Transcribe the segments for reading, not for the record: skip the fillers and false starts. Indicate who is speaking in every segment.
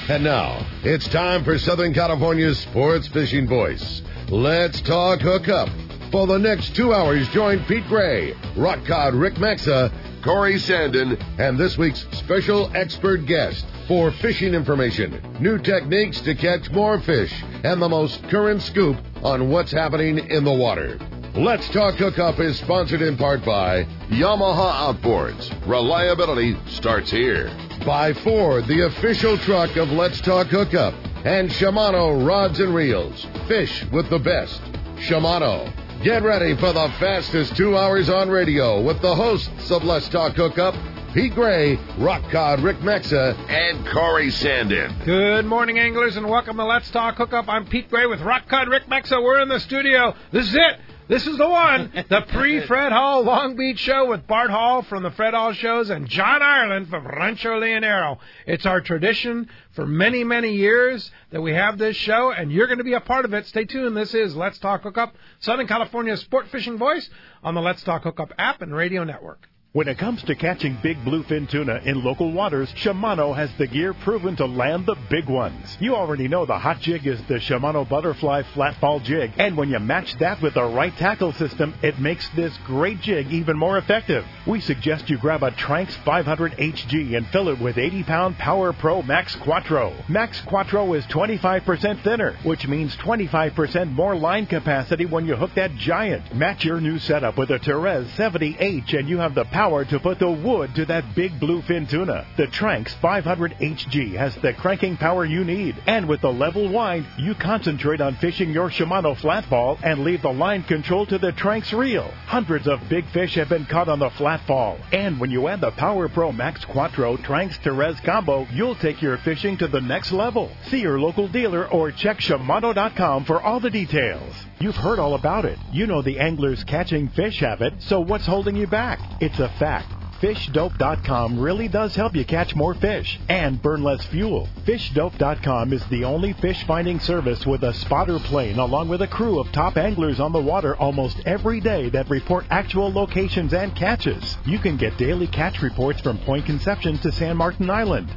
Speaker 1: And now, it's time for Southern California's sports fishing voice. Let's talk hookup. For the next 2 hours, join Pete Gray, Rock Cod Rick Maxa, Corey Sandin, and this week's special expert guest for fishing information, new techniques to catch more fish, and the most current scoop on what's happening in the water. Let's Talk Hookup is sponsored in part by Yamaha Outboards. Reliability starts here. By Ford, the official truck of Let's Talk Hookup. And Shimano Rods and Reels. Fish with the best. Shimano. Get ready for the fastest 2 hours on radio with the hosts of Let's Talk Hookup, Pete Gray, Rock Cod Rick Maxa, and Corey Sandin.
Speaker 2: Good morning, anglers, and welcome to Let's Talk Hookup. I'm Pete Gray with Rock Cod Rick Maxa. We're in the studio. This is it. This is the one, the pre-Fred Hall Long Beach Show with Bart Hall from the Fred Hall Shows and John Ireland from Rancho Leonero. It's our tradition for many, many years that we have this show, and you're going to be a part of it. Stay tuned. This is Let's Talk Hookup, Southern California's sport fishing voice on the Let's Talk Hookup app and radio network.
Speaker 3: When it comes to catching big bluefin tuna in local waters, Shimano has the gear proven to land the big ones. You already know the hot jig is the Shimano Butterfly Flatball Jig, and when you match that with the right tackle system, it makes this great jig even more effective. We suggest you grab a Tranx 500 HG and fill it with 80-pound Power Pro Max Quattro. Max Quattro is 25% thinner, which means 25% more line capacity when you hook that giant. Match your new setup with a Therese 70H and you have the power to put the wood to that big bluefin tuna. The Tranx 500 HG has the cranking power you need, and with the level wind, you concentrate on fishing your Shimano flatball and leave the line control to the Tranx reel. Hundreds of big fish have been caught on the flatball, and when you add the Power Pro Max Quattro Tranx Therese combo, you'll take your fishing to the next level. See your local dealer or check Shimano.com for all the details. You've heard all about it. You know the angler's catching fish habit, so what's holding you back? It's a fact. FishDope.com really does help you catch more fish and burn less fuel. FishDope.com is the only fish finding service with a spotter plane along with a crew of top anglers on the water almost every day that report actual locations and catches. You can get daily catch reports from Point Conception to San Martin Island,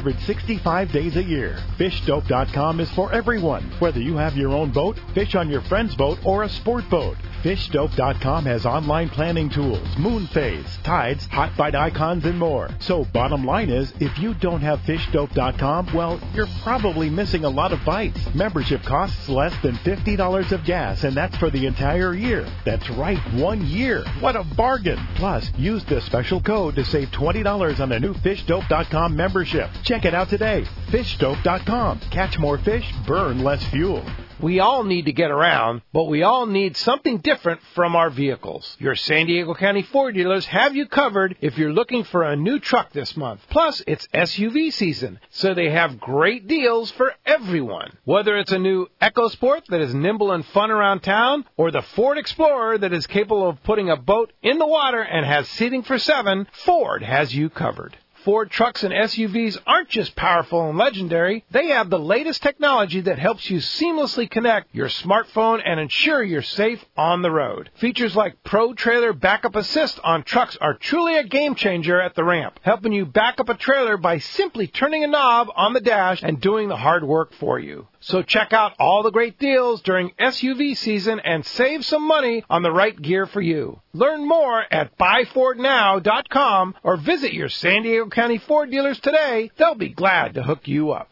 Speaker 3: 365 days a year. FishDope.com is for everyone, whether you have your own boat, fish on your friend's boat, or a sport boat. FishDope.com has online planning tools, moon phase, tides, hot bite icons, and more. So bottom line is, if you don't have FishDope.com, well, you're probably missing a lot of bites. Membership costs less than $50 of gas, and that's for the entire year. That's right, 1 year. What a bargain. Plus, use the special code to save $20 on a new FishDope.com membership. Check it out today. FishDope.com. Catch more fish, burn less fuel.
Speaker 2: We all need to get around, but we all need something different from our vehicles. Your San Diego County Ford dealers have you covered if you're looking for a new truck this month. Plus, it's SUV season, so they have great deals for everyone. Whether it's a new EcoSport that is nimble and fun around town, or the Ford Explorer that is capable of putting a boat in the water and has seating for 7, Ford has you covered. Ford trucks and SUVs aren't just powerful and legendary. They have the latest technology that helps you seamlessly connect your smartphone and ensure you're safe on the road. Features like Pro Trailer Backup Assist on trucks are truly a game changer at the ramp, helping you back up a trailer by simply turning a knob on the dash and doing the hard work for you. So check out all the great deals during SUV season and save some money on the right gear for you. Learn more at buyfordnow.com or visit your San Diego County Ford dealers today. They'll be glad to hook you up.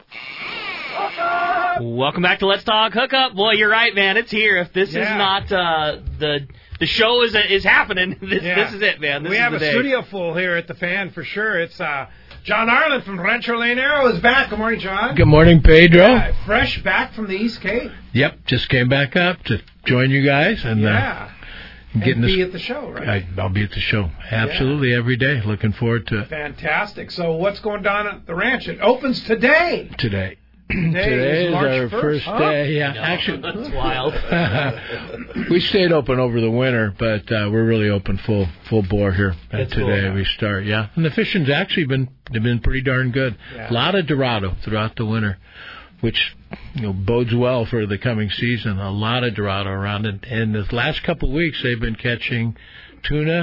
Speaker 4: Welcome back to Let's Talk Hookup. Boy, you're right, man. It's here. If this is not the show is happening, this is it, man. This
Speaker 2: we
Speaker 4: is
Speaker 2: have
Speaker 4: the
Speaker 2: a
Speaker 4: day.
Speaker 2: studio full here at the Fan for sure. It's John Ireland from Rancho Leonero is back. Good morning, John.
Speaker 5: Good morning, Pedro.
Speaker 2: Fresh back from the East Cape.
Speaker 5: Yep, just came back up to join you guys and
Speaker 2: be at the show, right?
Speaker 5: I'll be at the show absolutely every day. Looking forward to it.
Speaker 2: Fantastic. So what's going down at the ranch? It opens today.
Speaker 5: Today
Speaker 2: is
Speaker 5: is our first day. Yeah,
Speaker 4: No,
Speaker 5: actually,
Speaker 4: that's wild.
Speaker 5: we stayed open over the winter, but we're really open full bore here.
Speaker 4: That's
Speaker 5: today
Speaker 4: cool.
Speaker 5: We start. Yeah, and the fishing's actually been pretty darn good.
Speaker 2: Yeah.
Speaker 5: A lot of Dorado throughout the winter, which bodes well for the coming season. A lot of Dorado around, and the last couple of weeks they've been catching tuna,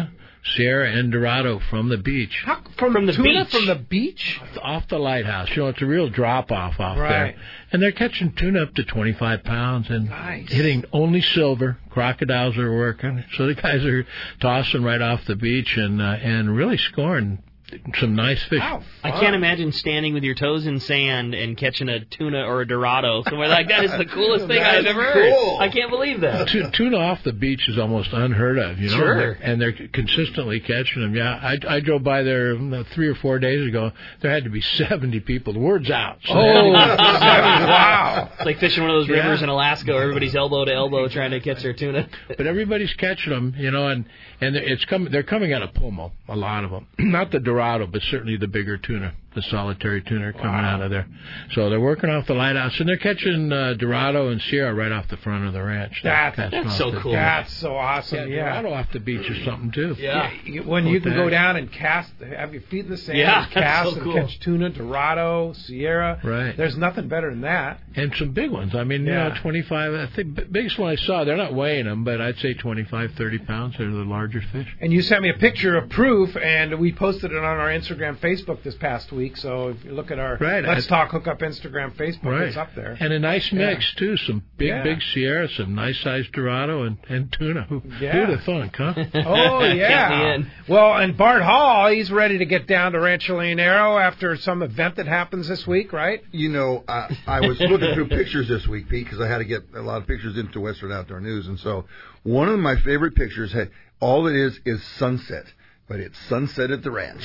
Speaker 5: Sierra and Dorado from the beach.
Speaker 2: From the tuna
Speaker 4: beach?
Speaker 2: from the beach?
Speaker 5: Off the lighthouse. It's a real drop-off off
Speaker 2: Right.
Speaker 5: there. And they're catching tuna up to 25 pounds and
Speaker 2: Nice.
Speaker 5: hitting only silver. Crocodiles are working. So the guys are tossing right off the beach and really scoring some nice fish.
Speaker 2: Wow,
Speaker 4: I can't imagine standing with your toes in sand and catching a tuna or a Dorado somewhere like that. Is the coolest thing I've ever heard. I can't believe that.
Speaker 5: Tuna off the beach is almost unheard of,
Speaker 4: Sure.
Speaker 5: And they're consistently catching them. Yeah, I drove by there 3 or 4 days ago. There had to be 70 people. The word's out. So
Speaker 2: wow.
Speaker 4: It's like fishing one of those rivers in Alaska where everybody's elbow to elbow trying to catch their tuna.
Speaker 5: But everybody's catching them, and they're coming out of Pomo, a lot of them. Not the Dorado, but certainly the bigger tuna, the solitary tuna are coming out of there. So they're working off the lighthouse, and they're catching Dorado and Sierra right off the front of the ranch.
Speaker 4: That's so cool.
Speaker 2: That's so awesome. Yeah.
Speaker 5: Dorado off the beach is something, too.
Speaker 4: Yeah.
Speaker 2: When you can go down and cast, have your feet in the sand,
Speaker 4: Yeah,
Speaker 2: and cast
Speaker 4: so cool.
Speaker 2: and catch tuna, Dorado, Sierra.
Speaker 5: Right.
Speaker 2: There's nothing better than that.
Speaker 5: And some big ones. I mean, 25. I think the biggest one I saw, they're not weighing them, but I'd say 25, 30 pounds. They're the larger fish.
Speaker 2: And you sent me a picture of proof, and we posted it on our Instagram, Facebook this past week. So if you look at our Let's Talk Hookup Instagram, Facebook, it's up there.
Speaker 5: And a nice mix, too. Some big Sierra, some nice-sized Dorado, and tuna. Who'd have thunk, huh?
Speaker 2: Oh, yeah. Well, and Bart Hall, he's ready to get down to Rancho Leonero after some event that happens this week, right?
Speaker 6: I was looking through pictures this week, Pete, because I had to get a lot of pictures into Western Outdoor News. And so one of my favorite pictures, all it is sunset. But it's sunset at the ranch.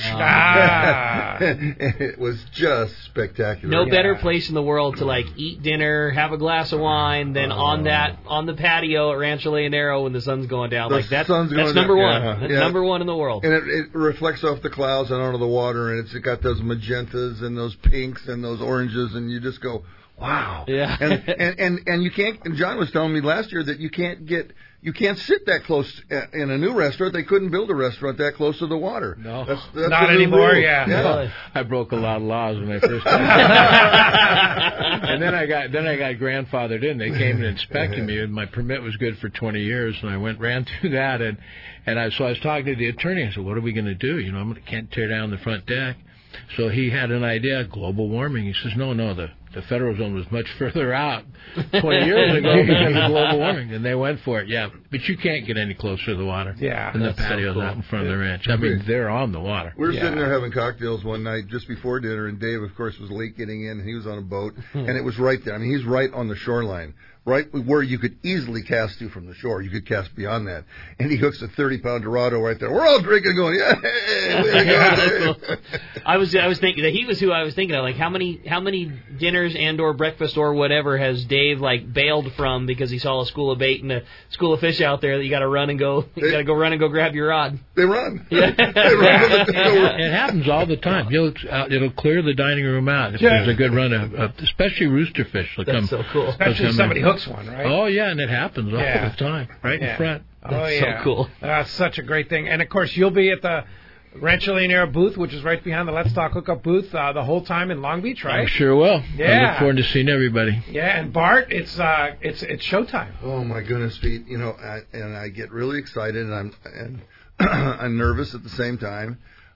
Speaker 6: It was just spectacular.
Speaker 4: No better place in the world to eat dinner, have a glass of wine, than on the patio at Rancho Leonero when the sun's going down. That's number one. That's number one in the world.
Speaker 6: And it reflects off the clouds and onto the water, and it's got those magentas and those pinks and those oranges, and you just go, wow.
Speaker 4: Yeah.
Speaker 6: And you can't. And John was telling me last year that you can't sit that close in a new restaurant. They couldn't build a restaurant that close to the water.
Speaker 5: No,
Speaker 6: that's
Speaker 2: not anymore. Yeah.
Speaker 4: Really?
Speaker 5: I broke a lot of laws when I first got and then I got grandfathered in. They came and inspected me, and my permit was good for 20 years. And I ran through that, so I was talking to the attorney. I said, "What are we going to do? Can't tear down the front deck." So he had an idea, global warming. He says, no, the federal zone was much further out 20 years ago because of global warming, and they went for it. Yeah, but you can't get any closer to the water than the patios out in front of the ranch. I mean, they're on the water.
Speaker 6: We were sitting there having cocktails one night just before dinner, and Dave, of course, was late getting in, and he was on a boat, and it was right there. I mean, he's right on the shoreline. Right where you could easily cast to from the shore. You could cast beyond that. And he hooks a 30-pound Dorado right there. We're all drinking going, yeah, way to go.
Speaker 4: I was thinking that he was who I was thinking of. How many dinners and or breakfast or whatever has Dave bailed from because he saw a school of bait and a school of fish out there that you got to run and go. You got to go run and go grab your rod.
Speaker 6: They run.
Speaker 4: Yeah.
Speaker 5: It happens all the time. It'll clear the dining room out if there's a good run of especially rooster fish.
Speaker 4: That's so cool.
Speaker 2: Especially somebody hooks one, right?
Speaker 5: Oh, yeah, and it happens all the time, right in front.
Speaker 4: That's so cool.
Speaker 2: That's such a great thing. And, of course, you'll be at the Rancho Leonero booth, which is right behind the Let's Talk Hookup booth the whole time in Long Beach, right?
Speaker 5: I sure will.
Speaker 2: Yeah.
Speaker 5: I look forward to seeing everybody.
Speaker 2: Yeah, and Bart, it's showtime.
Speaker 6: Oh, my goodness, Pete. I get really excited, and I'm nervous at the same time,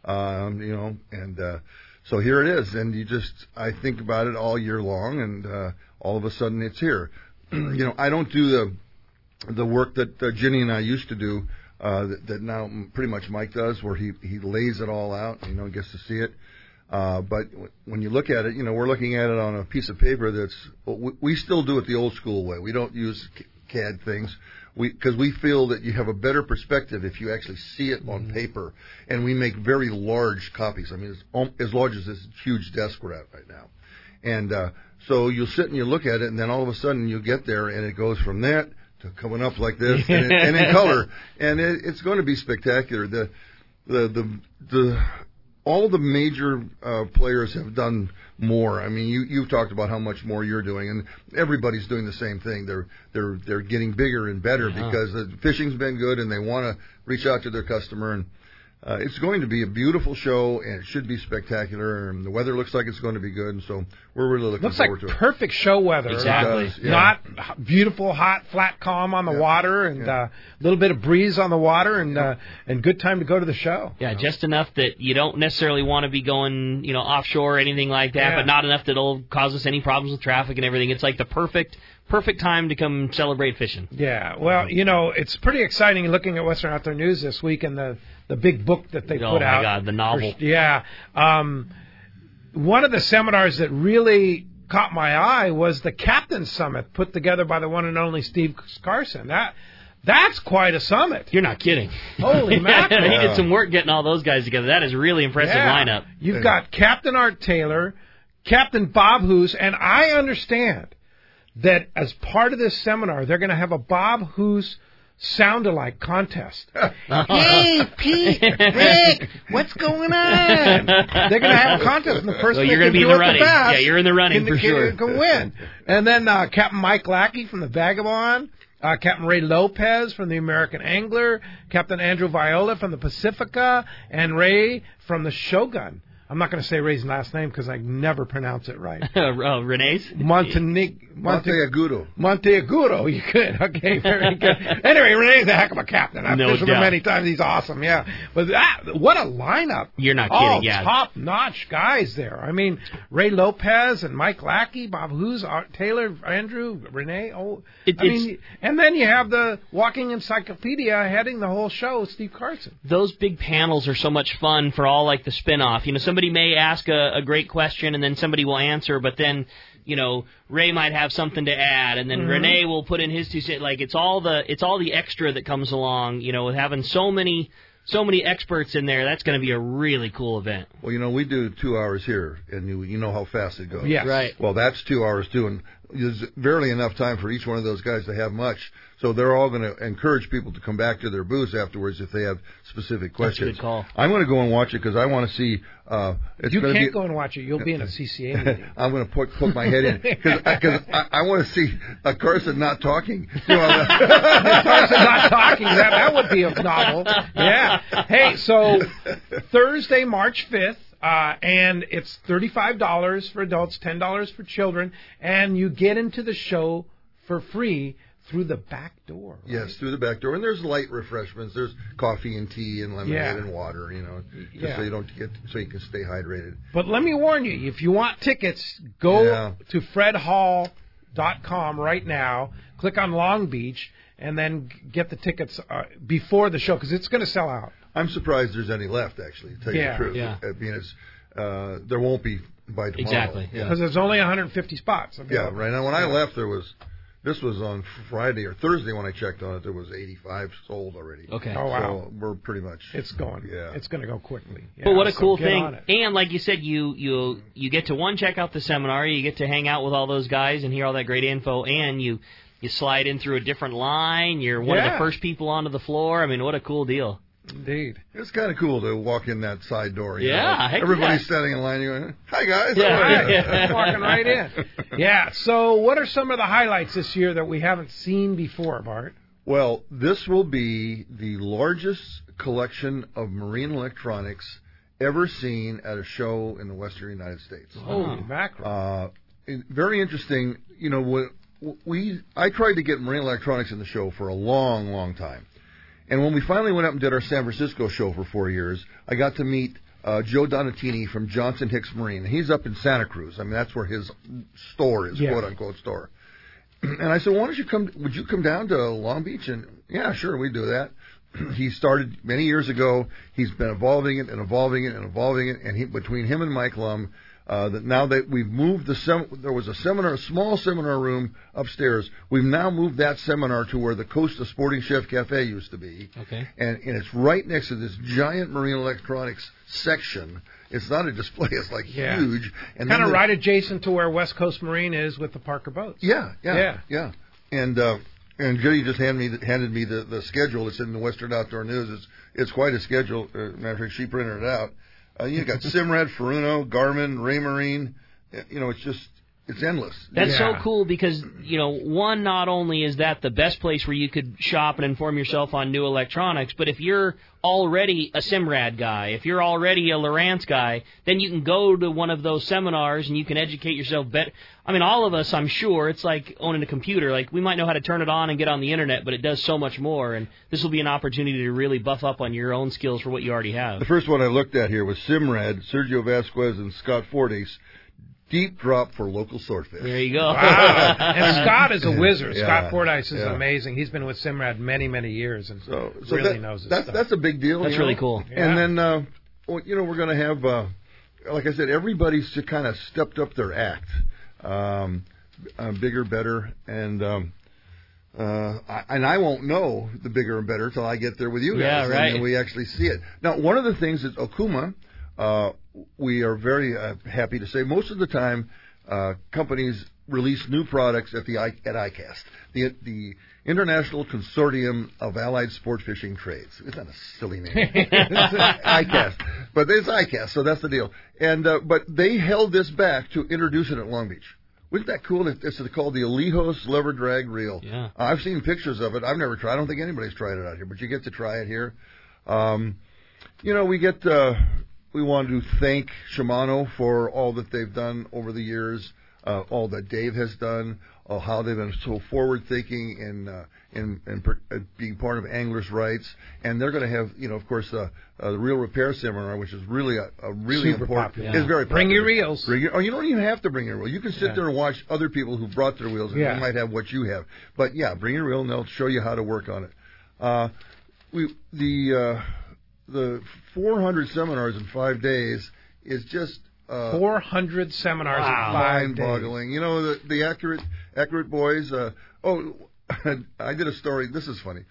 Speaker 6: so here it is. And I think about it all year long, and all of a sudden it's here. I don't do the work that Ginny and I used to do, that now pretty much Mike does, where he lays it all out, gets to see it. But when you look at it, we're looking at it on a piece of paper we still do it the old school way. We don't use CAD things. Because we feel that you have a better perspective if you actually see it on paper. And we make very large copies. I mean, it's as large as this huge desk we're at right now. And so you'll sit and you look at it, and then all of a sudden you get there, and it goes from that to coming up like this, and in color. And it's going to be spectacular. All the major players have done more. I mean, you've talked about how much more you're doing, and everybody's doing the same thing. They're getting bigger and better because the fishing's been good, and they want to reach out to their customer. it's going to be a beautiful show, and it should be spectacular. And the weather looks like it's going to be good, and so we're really looking forward to it.
Speaker 2: Looks like perfect show weather.
Speaker 4: Exactly.
Speaker 6: It does, yeah.
Speaker 2: Not beautiful, hot, flat, calm on the water, and a little bit of breeze on the water, and good time to go to the show.
Speaker 4: Yeah, just enough that you don't necessarily want to be going, offshore or anything like that, but not enough that it'll cause us any problems with traffic and everything. It's like the perfect time to come celebrate fishing.
Speaker 2: Yeah, well, it's pretty exciting looking at Western Outdoor News this week and the big book that they put out.
Speaker 4: Oh, my God, the novel.
Speaker 2: One of the seminars that really caught my eye was the Captain's Summit put together by the one and only Steve Carson. That's quite a summit.
Speaker 4: You're not kidding.
Speaker 2: Holy mackerel.
Speaker 4: He did some work getting all those guys together. That is a really impressive lineup.
Speaker 2: You've got Captain Art Taylor, Captain Bob Hoos, and I understand that as part of this seminar, they're going to have a Bob Hoos sound-alike contest. Hey, Pete, Rick, what's going on? They're going to have a contest, and the person
Speaker 4: you're going to be in the running.
Speaker 2: Yeah,
Speaker 4: you're in the running for sure.
Speaker 2: Can win. And then Captain Mike Lackey from the Vagabond, Captain Ray Lopez from the American Angler, Captain Andrew Viola from the Pacifica, and Ray from the Shogun. I'm not going to say Ray's last name because I never pronounce it right.
Speaker 4: Renee's?
Speaker 6: Monteagudo.
Speaker 2: Monteagudo. You could. Okay, very good. Anyway, Renee's a heck of a captain. I've fished with him many times. He's awesome, yeah. But what a lineup.
Speaker 4: You're not kidding, yeah.
Speaker 2: Top-notch guys there. I mean, Ray Lopez and Mike Lackey, Bob Hoos, Art Taylor, Andrew, Renee. And then you have the walking encyclopedia heading the whole show, Steve Carson.
Speaker 4: Those big panels are so much fun for all, like, the spin-off. Somebody may ask a great question, and then somebody will answer, but then, Ray might have something to add, and then Renee will put in his 2 cents. Like, it's all the extra that comes along, with having so many experts in there. That's going to be a really cool event.
Speaker 6: Well, we do 2 hours here, and you know how fast it goes.
Speaker 2: Yes.
Speaker 4: Right.
Speaker 6: Well, that's 2 hours too, and there's barely enough time for each one of those guys to have much. So they're all going to encourage people to come back to their booths afterwards if they have specific questions.
Speaker 4: That's a good call.
Speaker 6: I'm going to go and watch it because I want to see.
Speaker 2: You can't go and watch it. You'll be in a CCA meeting.
Speaker 6: I'm going to put my head in because I want to see Carson not talking.
Speaker 2: Carson not talking. That would be a novel. Yeah. Hey, so Thursday, March 5th. And it's $35 for adults, $10 for children, and you get into the show for free through the back door. Right?
Speaker 6: Yes, through the back door. And there's light refreshments. There's coffee and tea and lemonade and water, so you don't so you can stay hydrated.
Speaker 2: But let me warn you, if you want tickets, go to fredhall.com right now, click on Long Beach, and then get the tickets before the show because it's going to sell out.
Speaker 6: I'm surprised there's any left, actually, to tell you the truth.
Speaker 4: Yeah.
Speaker 6: I mean, there won't be by tomorrow.
Speaker 4: Exactly.
Speaker 2: Because there's only 150 spots.
Speaker 6: Right now, when I left, this was on Friday or Thursday when I checked on it, there was 85 sold already.
Speaker 4: Okay.
Speaker 2: Oh, wow.
Speaker 6: So we're pretty much...
Speaker 2: It's going. Yeah. It's going to go quickly. Yeah,
Speaker 4: but what a cool thing. And like you said, you get to, check out the seminar, you get to hang out with all those guys and hear all that great info, and you slide in through a different line. You're one of the first people onto the floor. I mean, what a cool deal.
Speaker 2: Indeed.
Speaker 6: It's kind of cool to walk in that side door.
Speaker 4: Everybody's
Speaker 6: standing in line. You're going, hi, guys.
Speaker 2: Yeah. Walking right in. Yeah. So what are some of the highlights this year that we haven't seen before, Bart?
Speaker 6: Well, this will be the largest collection of marine electronics ever seen at a show in the western United States.
Speaker 2: Holy mackerel.
Speaker 6: Very interesting. I tried to get marine electronics in the show for a long, long time. And when we finally went up and did our San Francisco show for 4 years, I got to meet Joe Donatini from Johnson Hicks Marine. And he's up in Santa Cruz. I mean, that's where his store is, quote-unquote store. And I said, would you come down to Long Beach? And, yeah, sure, we do that. He started many years ago. He's been evolving it. And between him and Mike Lum, now that we've moved there was a small seminar room upstairs. We've now moved that seminar to where the Costa Sporting Chef Cafe used to be.
Speaker 4: Okay.
Speaker 6: And it's right next to this giant marine electronics section. It's not a display. It's like huge. And
Speaker 2: kind of right adjacent to where West Coast Marine is with the Parker boats.
Speaker 6: Yeah. And Judy just handed me the schedule. It's in the Western Outdoor News. It's quite a schedule. Matter of fact, she printed it out. You got Simrad, Furuno, Garmin, Raymarine. It's just it's endless.
Speaker 4: That's so cool because, one, not only is that the best place where you could shop and inform yourself on new electronics, but if you're already a Simrad guy, if you're already a Lowrance guy, then you can go to one of those seminars and you can educate yourself better. I mean, all of us, I'm sure, it's like owning a computer. Like, we might know how to turn it on and get on the internet, but it does so much more, and this will be an opportunity to really buff up on your own skills for what you already have.
Speaker 6: The first one I looked at here was Simrad, Sergio Vasquez and Scott Fortes. Deep drop for local swordfish.
Speaker 4: There you go.
Speaker 2: Wow. And Scott is a wizard.
Speaker 6: Yeah.
Speaker 2: Scott Fordyce is amazing. He's been with Simrad many, many years and really knows his stuff.
Speaker 6: That's a big deal.
Speaker 4: That's really cool.
Speaker 6: Yeah. And then, we're going to have, like I said, everybody's kind of stepped up their act. Bigger, better, and I won't know the bigger and better until I get there with you guys.
Speaker 4: Yeah, right.
Speaker 6: And we actually see it. Now, one of the things is Okuma. We are very happy to say most of the time companies release new products at ICAST, the International Consortium of Allied Sport Fishing Trades. Isn't that a silly name? ICAST. But it's ICAST, so that's the deal. And but they held this back to introduce it at Long Beach. Isn't that cool? It's called the Alejos Lever Drag Reel.
Speaker 4: Yeah.
Speaker 6: I've seen pictures of it. I've never tried. I don't think anybody's tried it out here, but you get to try it here. We wanted to thank Shimano for all that they've done over the years, all that Dave has done, how they've been so forward-thinking in being part of Anglers' Rights. And they're going to have, of course, the Reel Repair Seminar, which is really a really
Speaker 2: super
Speaker 6: important.
Speaker 2: Popular.
Speaker 6: It's very popular.
Speaker 2: Bring your reels.
Speaker 6: You don't even have to bring your reel. You can sit there and watch other people who brought their reels, and they might have what you have. But bring your reel, and they'll show you how to work on it. The 400 seminars in 5 days is just
Speaker 2: 400 seminars in 5 days.
Speaker 6: Mind-boggling. The accurate boys. I did a story. This is funny.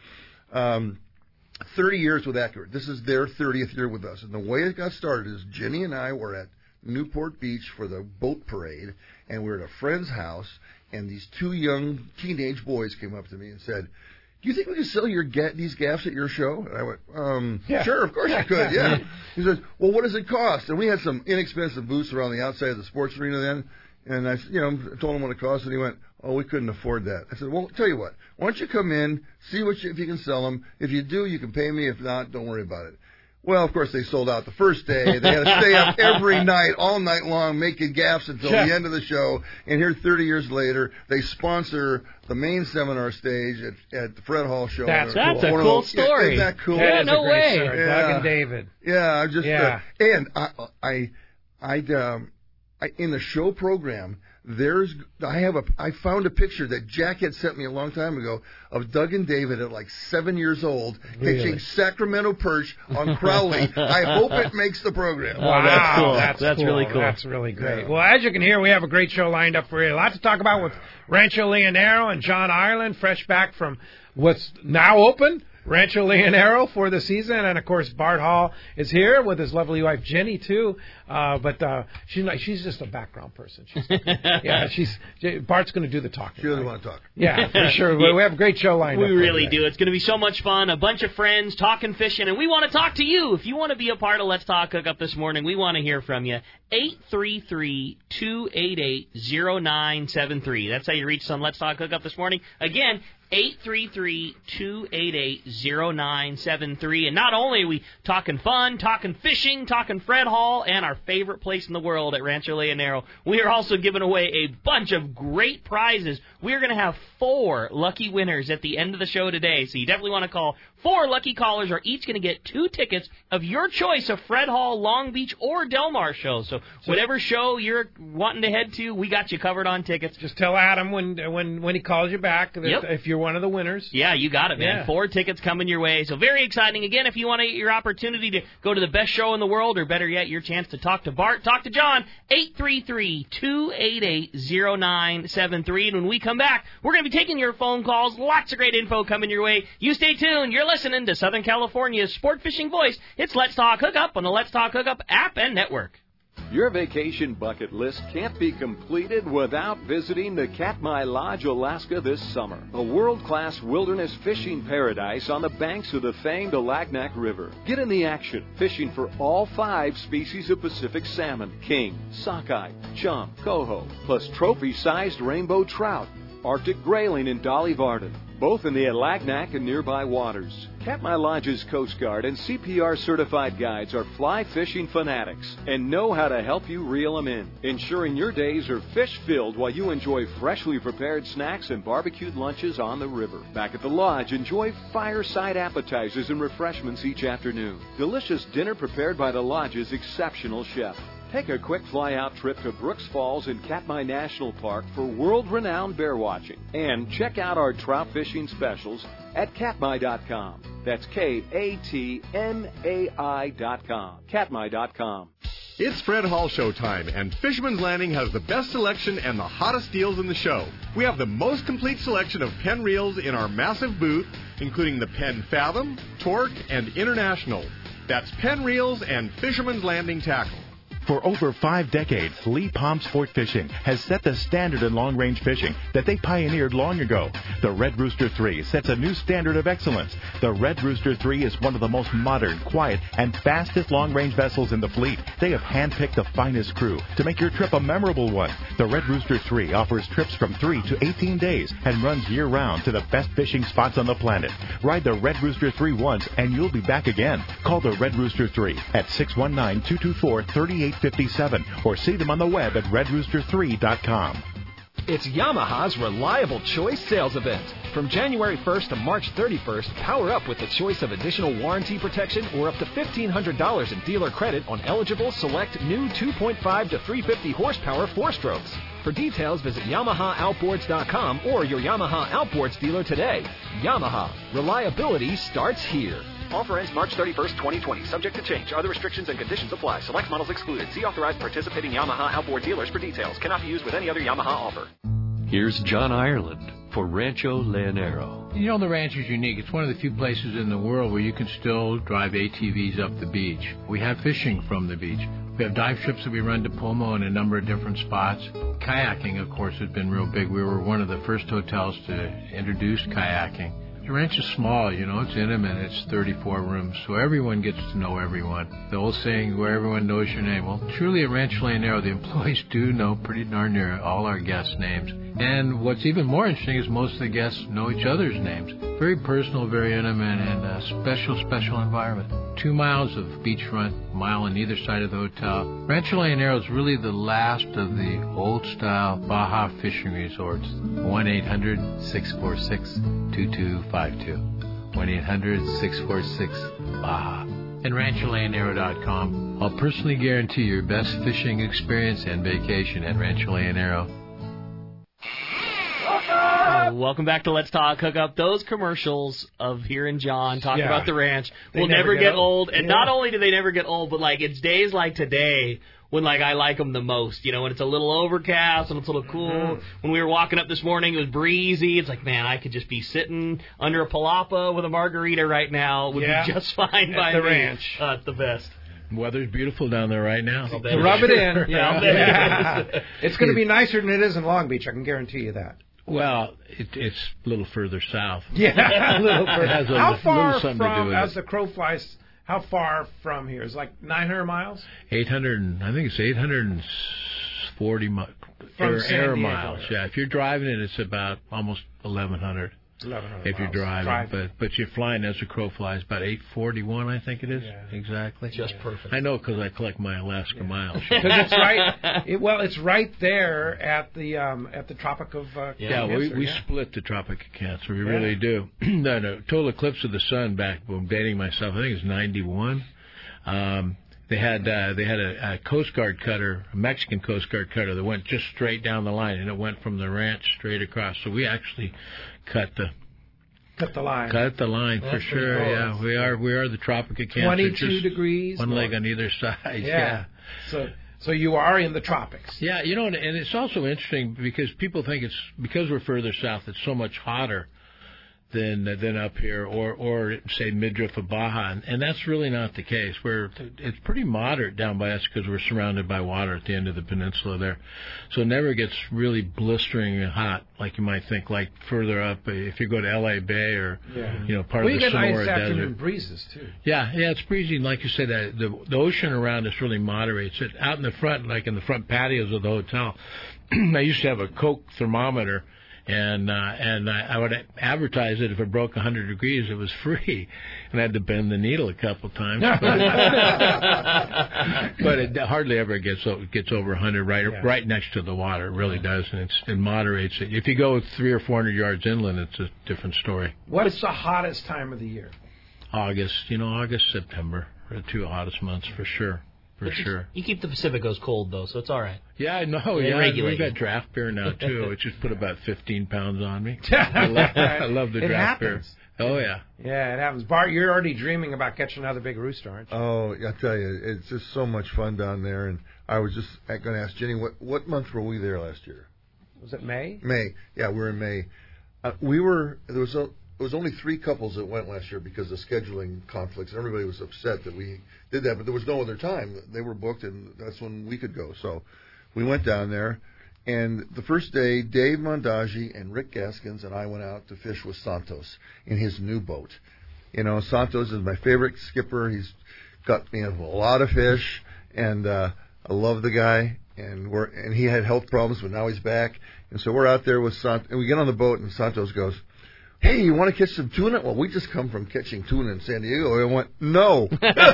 Speaker 6: 30 years with Accurate. This is their 30th year with us. And the way it got started is Jenny and I were at Newport Beach for the boat parade, and we were at a friend's house, and these two young teenage boys came up to me and said, "Do you think we could sell these gaffs at your show?" And I went, Sure, of course you could, yeah. He says, "Well, what does it cost?" And we had some inexpensive booths around the outside of the sports arena then. And I told him what it cost, and he went, "Oh, we couldn't afford that." I said, "Well, tell you what. Why don't you come in, see if you can sell them. If you do, you can pay me. If not, don't worry about it." Well, of course, they sold out the first day. They had to stay up every night, all night long, making gaffs until the end of the show. And here, 30 years later, they sponsor the main seminar stage at the Fred Hall show.
Speaker 4: That's a cool story.
Speaker 6: Isn't that cool?
Speaker 4: Yeah, no way.
Speaker 2: Story. Doug and David.
Speaker 6: Yeah, I'm just and I in the show program. I found a picture that Jack had sent me a long time ago of Doug and David at like 7 years old catching Sacramento perch on Crowley. I hope it makes the program.
Speaker 4: Wow, that's cool. That's
Speaker 2: cool.
Speaker 4: really cool.
Speaker 2: That's really great. Well, as you can hear, we have a great show lined up for you. A lot to talk about with Rancho Leonero and John Ireland, fresh back from what's now open. Rancho Leonero for the season, and of course Bart Hall is here with his lovely wife Jenny too. But she's just a background person. Bart's going to do the talking.
Speaker 6: She doesn't want to talk.
Speaker 2: Yeah, for sure. We have a great show lined up.
Speaker 4: We really do. It's going to be so much fun. A bunch of friends talking fishing, and we want to talk to you. If you want to be a part of Let's Talk Hookup this morning, we want to hear from you. 833-288-0973. That's how you reach us on Let's Talk Hookup this morning. Again, 833-288-0973. And not only are we talking fun, talking fishing, talking Fred Hall, and our favorite place in the world at Rancho Leonero, we are also giving away a bunch of great prizes. We're going to have 4 lucky winners at the end of the show today, so you definitely want to call. 4 lucky callers are each going to get 2 tickets of your choice of Fred Hall, Long Beach, or Del Mar shows. So whatever show you're wanting to head to, we got you covered on tickets.
Speaker 2: Just tell Adam when he calls you back if you're one of the winners.
Speaker 4: Yeah, you got it, man. 4 tickets coming your way. So very exciting. Again, if you want to get your opportunity to go to the best show in the world, or better yet, your chance to talk to Bart, talk to John, 833-288-0973. And when we come back, we're going to be taking your phone calls. Lots of great info coming your way. You stay tuned. You're listening to Southern California's sport fishing voice. It's Let's Talk Hookup on the Let's Talk Hookup app and network.
Speaker 7: Your vacation bucket list can't be completed without visiting the Katmai Lodge, Alaska this summer. A world-class wilderness fishing paradise on the banks of the famed Alagnak River. Get in the action, fishing for all 5 species of Pacific salmon, king, sockeye, chum, coho, plus trophy-sized rainbow trout, Arctic grayling, and Dolly Varden, both in the Alagnak and nearby waters. Katmai Lodge's Coast Guard and CPR certified guides are fly fishing fanatics and know how to help you reel them in, ensuring your days are fish-filled while you enjoy freshly prepared snacks and barbecued lunches on the river. Back at the lodge, enjoy fireside appetizers and refreshments each afternoon. Delicious dinner prepared by the lodge's exceptional chef. Take a quick fly-out trip to Brooks Falls in Katmai National Park for world-renowned bear watching. And check out our trout fishing specials at katmai.com. That's KATMAI.com. Katmai.com.
Speaker 8: It's Fred Hall show time, and Fisherman's Landing has the best selection and the hottest deals in the show. We have the most complete selection of Penn reels in our massive booth, including the Penn Fathom, Torque, and International. That's Penn reels and Fisherman's Landing tackle.
Speaker 3: For over 5 decades, Lee Palm Sport Fishing has set the standard in long-range fishing that they pioneered long ago. The Red Rooster 3 sets a new standard of excellence. The Red Rooster 3 is one of the most modern, quiet, and fastest long-range vessels in the fleet. They have handpicked the finest crew to make your trip a memorable one. The Red Rooster 3 offers trips from 3 to 18 days and runs year-round to the best fishing spots on the planet. Ride the Red Rooster 3 once, and you'll be back again. Call the Red Rooster 3 at 619-224-3857 or see them on the web at redrooster3.com.
Speaker 9: It's Yamaha's Reliable Choice sales event. From January 1st to March 31st, power up with the choice of additional warranty protection or up to $1,500 in dealer credit on eligible select new 2.5 to 350 horsepower 4-strokes. For details, visit YamahaOutboards.com or your Yamaha Outboards dealer today. Yamaha. Reliability starts here. Offer ends March 31st, 2020. Subject to change. Other restrictions and conditions apply. Select models excluded. See authorized participating Yamaha outboard dealers for details. Cannot be used with any other Yamaha offer.
Speaker 10: Here's John Ireland for Rancho Leonero.
Speaker 5: You know, the ranch is unique. It's one of the few places in the world where you can still drive ATVs up the beach. We have fishing from the beach. We have dive trips that we run to Pomo in a number of different spots. Kayaking, of course, has been real big. We were one of the first hotels to introduce kayaking. The ranch is small, you know, it's intimate, it's 34 rooms, so everyone gets to know everyone. The old saying, where everyone knows your name. Well, truly at Rancho Leonero, the employees do know pretty darn near all our guests' names. And what's even more interesting is most of the guests know each other's names. Very personal, very intimate, and a special, special environment. 2 miles of beachfront, mile on either side of the hotel. Rancho Leonero is really the last of the old-style Baja fishing resorts. 1-800-646-2252. 1-800-646-BAJA. And RanchoLeonero.com. I'll personally guarantee your best fishing experience and vacation at Rancho Leonero.
Speaker 4: Welcome back to Let's Talk Hookup. Those commercials of hearing John talk about the ranch will never get old. And not only do they never get old, but like it's days like today when like I like them the most. You know, when it's a little overcast and it's a little cool. Mm-hmm. When we were walking up this morning, it was breezy. It's like, man, I could just be sitting under a palapa with a margarita right now. It would be just fine by
Speaker 2: the
Speaker 4: me.
Speaker 2: Ranch.
Speaker 4: It's the best.
Speaker 5: Weather's beautiful down there right now.
Speaker 2: Rub it in. It's going to be nicer than it is in Long Beach, I can guarantee you that.
Speaker 5: Well, it's a little further south.
Speaker 2: Yeah, a little further.
Speaker 5: It has
Speaker 2: how far
Speaker 5: little something to do with
Speaker 2: as
Speaker 5: it.
Speaker 2: the crow flies, how far from here? It's like 900 miles?
Speaker 5: 800, I think it's 840 air miles. Yeah, if you're driving it, it's about almost 1,100. If you're driving, but you're flying as the crow flies, about 841, I think it is. Yeah. Exactly.
Speaker 4: Just perfect.
Speaker 5: I know because I collect my Alaska miles.
Speaker 2: Because it's right. It's right there at the Tropic of Cancer.
Speaker 5: We split the Tropic of Cancer. We really do. The total eclipse of the sun back. I'm dating myself. I think it was 91. They had a Coast Guard cutter, a Mexican Coast Guard cutter that went just straight down the line, and it went from the ranch straight across. So we actually cut the line. Cut the line. That's for sure. Cool. Yeah, we are the Tropic of Cancer.
Speaker 2: 22 degrees.
Speaker 5: One leg on either side. Yeah.
Speaker 2: So you are in the tropics.
Speaker 5: Yeah, you know, and it's also interesting because people think it's because we're further south, it's so much hotter than up here, or say midriff of Baja, and that's really not the case. It's pretty moderate down by us because we're surrounded by water at the end of the peninsula there, so it never gets really blistering hot like you might think. Like further up, if you go to L.A. Bay or part of the Sonora
Speaker 2: nice
Speaker 5: Desert.
Speaker 2: afternoon breezes too.
Speaker 5: Yeah, it's breezy. Like you said, the ocean around us really moderates it. Out in the front, like in the front patios of the hotel, I used to have a Coke thermometer. And I would advertise it if it broke 100 degrees, it was free, and I had to bend the needle a couple times. But it hardly ever gets over 100 right next to the water. It really does, and it moderates it. If you go 300 or 400 yards inland, it's a different story.
Speaker 2: What's the hottest time of the year?
Speaker 5: August, September are the two hottest months for sure. For sure.
Speaker 4: You keep the Pacificos cold, though, so it's all right.
Speaker 5: Yeah, I know. Yeah, we've got draft beer now, too, which has put about 15 pounds on me. I love the draft beer. Oh, yeah.
Speaker 2: Yeah, it happens. Bart, you're already dreaming about catching another big rooster, aren't you?
Speaker 6: Oh, I tell you, it's just so much fun down there. And I was just going to ask Jenny, what month were we there last year?
Speaker 2: Was it May?
Speaker 6: May. Yeah, we were in May. There was only 3 couples that went last year because of scheduling conflicts. Everybody was upset that we did that, but there was no other time. They were booked, and that's when we could go. So we went down there, and the first day, Dave Mondaji and Rick Gaskins and I went out to fish with Santos in his new boat. Santos is my favorite skipper. He's got me a lot of fish, and I love the guy. And he had health problems, but now he's back. And so we're out there with Santos, and we get on the boat, and Santos goes, "Hey, you want to catch some tuna?" Well, we just come from catching tuna in San Diego. I went, "No."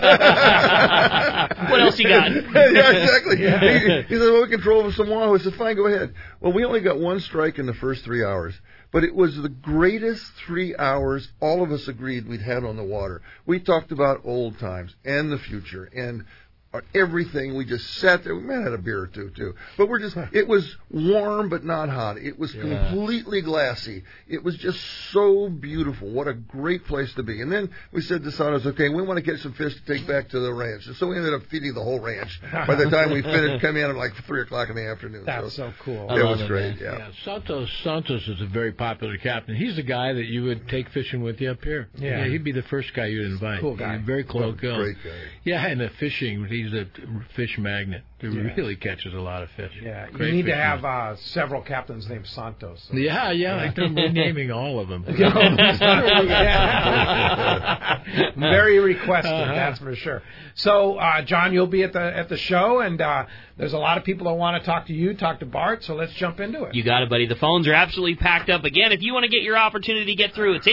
Speaker 4: What else you got?
Speaker 6: Yeah, exactly. Yeah. He said, "Well, we can throw over some wahoo." I said, "Fine, go ahead." Well, we only got 1 strike in the first 3 hours, but it was the greatest 3 hours all of us agreed we'd had on the water. We talked about old times and the future and everything. We just sat there. We might have had a beer or two, too. But it was warm but not hot. It was completely glassy. It was just so beautiful. What a great place to be. And then we said to Santos, okay, we want to catch some fish to take back to the ranch. And so we ended up feeding the whole ranch. By the time we finished, coming in at like 3 o'clock in the afternoon.
Speaker 2: That's so cool.
Speaker 6: It was great, yeah.
Speaker 5: Santos is a very popular captain. He's the guy that you would take fishing with you up here. Yeah, he'd be the first guy you'd invite.
Speaker 2: Cool guy.
Speaker 5: Very close.
Speaker 6: Great guy.
Speaker 5: Yeah, and the fishing, he's a fish magnet. He really catches a lot of fish.
Speaker 2: Yeah,
Speaker 5: Great
Speaker 2: you need to
Speaker 5: fisherman.
Speaker 2: have several captains named Santos. So.
Speaker 5: Yeah, like they're naming all of them.
Speaker 2: Very requested, that's for sure. So, John, you'll be at the show, and there's a lot of people that want to talk to you, talk to Bart, so let's jump into it.
Speaker 4: You got it, buddy. The phones are absolutely packed up. Again, if you want to get your opportunity to get through, it's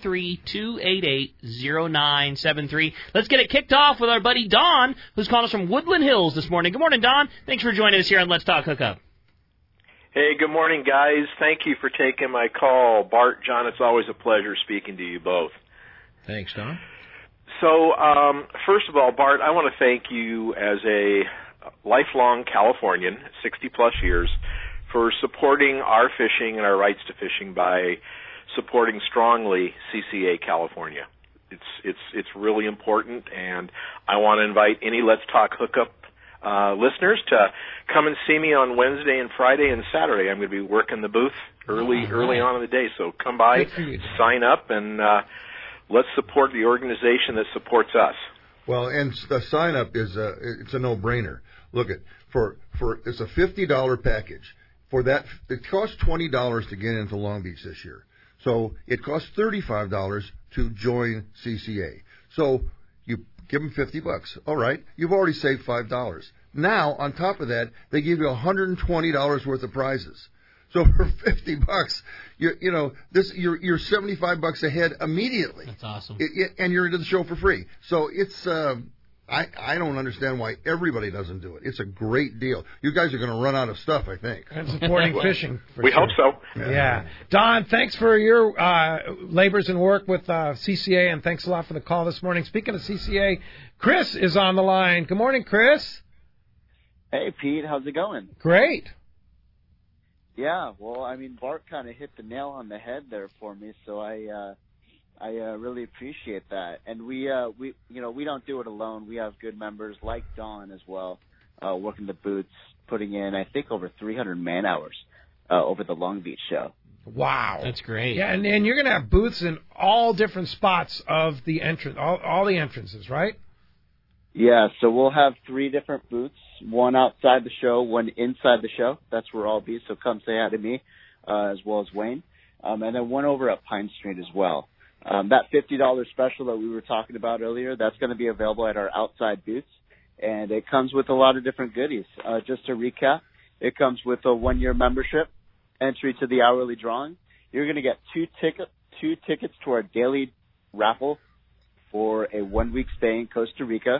Speaker 4: 833-288-0973. Let's get it kicked off with our buddy Don, who's calling us from Woodland Hills this morning. Good morning, Don. Thanks for joining us here on Let's Talk Hookup.
Speaker 11: Hey, good morning, guys. Thank you for taking my call. Bart, John, it's always a pleasure speaking to you both.
Speaker 5: Thanks, Don.
Speaker 11: So, first of all, Bart, I want to thank you as a lifelong Californian, 60-plus years, for supporting our fishing and our rights to fishing by supporting strongly CCA California. It's really important, and I want to invite any Let's Talk Hookup listeners to come and see me on Wednesday and Friday and Saturday. I'm going to be working the booth early on in the day, so come by, sign up, and let's support the organization that supports us.
Speaker 6: Well, and the sign up it's a no-brainer. Look it's a $50 package. For that, it costs $20 to get into Long Beach this year. So it costs $35 to join CCA. So you give them $50. All right, you've already saved $5. Now, on top of that, they give you $120 worth of prizes. So for $50, you're $75 ahead immediately.
Speaker 4: That's awesome.
Speaker 6: And you're into the show for free. So it's I don't understand why everybody doesn't do it. It's a great deal. You guys are going to run out of stuff, I think.
Speaker 2: And supporting fishing.
Speaker 11: We hope so.
Speaker 2: Yeah. Don, thanks for your labors and work with CCA, and thanks a lot for the call this morning. Speaking of CCA, Chris is on the line. Good morning, Chris.
Speaker 12: Hey, Pete. How's it going?
Speaker 2: Great.
Speaker 12: Yeah, well, I mean, Bart kind of hit the nail on the head there for me, so I really appreciate that. And we don't do it alone. We have good members like Don as well, working the booths, putting in, I think, over 300 man hours over the Long Beach show.
Speaker 2: Wow.
Speaker 4: That's great.
Speaker 2: Yeah, and you're going to have booths in all different spots of the entrance, all the entrances, right?
Speaker 12: Yeah, so we'll have 3 different booths, one outside the show, one inside the show. That's where I'll be, so come say hi to me, as well as Wayne. And then one over at Pine Street as well. That $50 special that we were talking about earlier, that's going to be available at our outside booths. And it comes with a lot of different goodies. Just to recap, it comes with a 1-year membership, entry to the hourly drawing. You're going to get 2 tickets to our daily raffle for a 1-week stay in Costa Rica,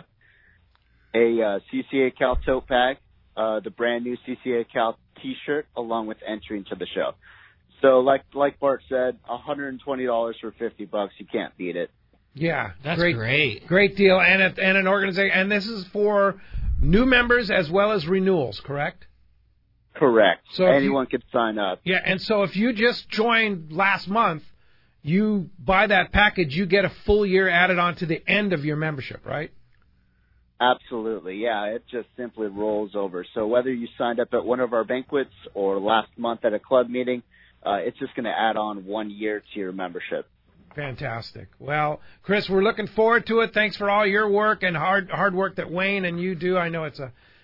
Speaker 12: a CCA Cal tote bag, the brand new CCA Cal T-shirt, along with entry into the show. So, like Bart said, $120 for $50. You can't beat it.
Speaker 2: Yeah,
Speaker 4: that's great.
Speaker 2: Great deal, and an organization. And this is for new members as well as renewals, correct?
Speaker 12: Correct.
Speaker 2: So
Speaker 12: anyone could sign up.
Speaker 2: Yeah, and so if you just joined last month, you buy that package, you get a full year added on to the end of your membership, right?
Speaker 12: Absolutely, yeah. It just simply rolls over. So whether you signed up at one of our banquets or last month at a club meeting, it's just going to add on 1 year to your membership.
Speaker 2: Fantastic. Well, Chris, we're looking forward to it. Thanks for all your work and hard work that Wayne and you do. I know it's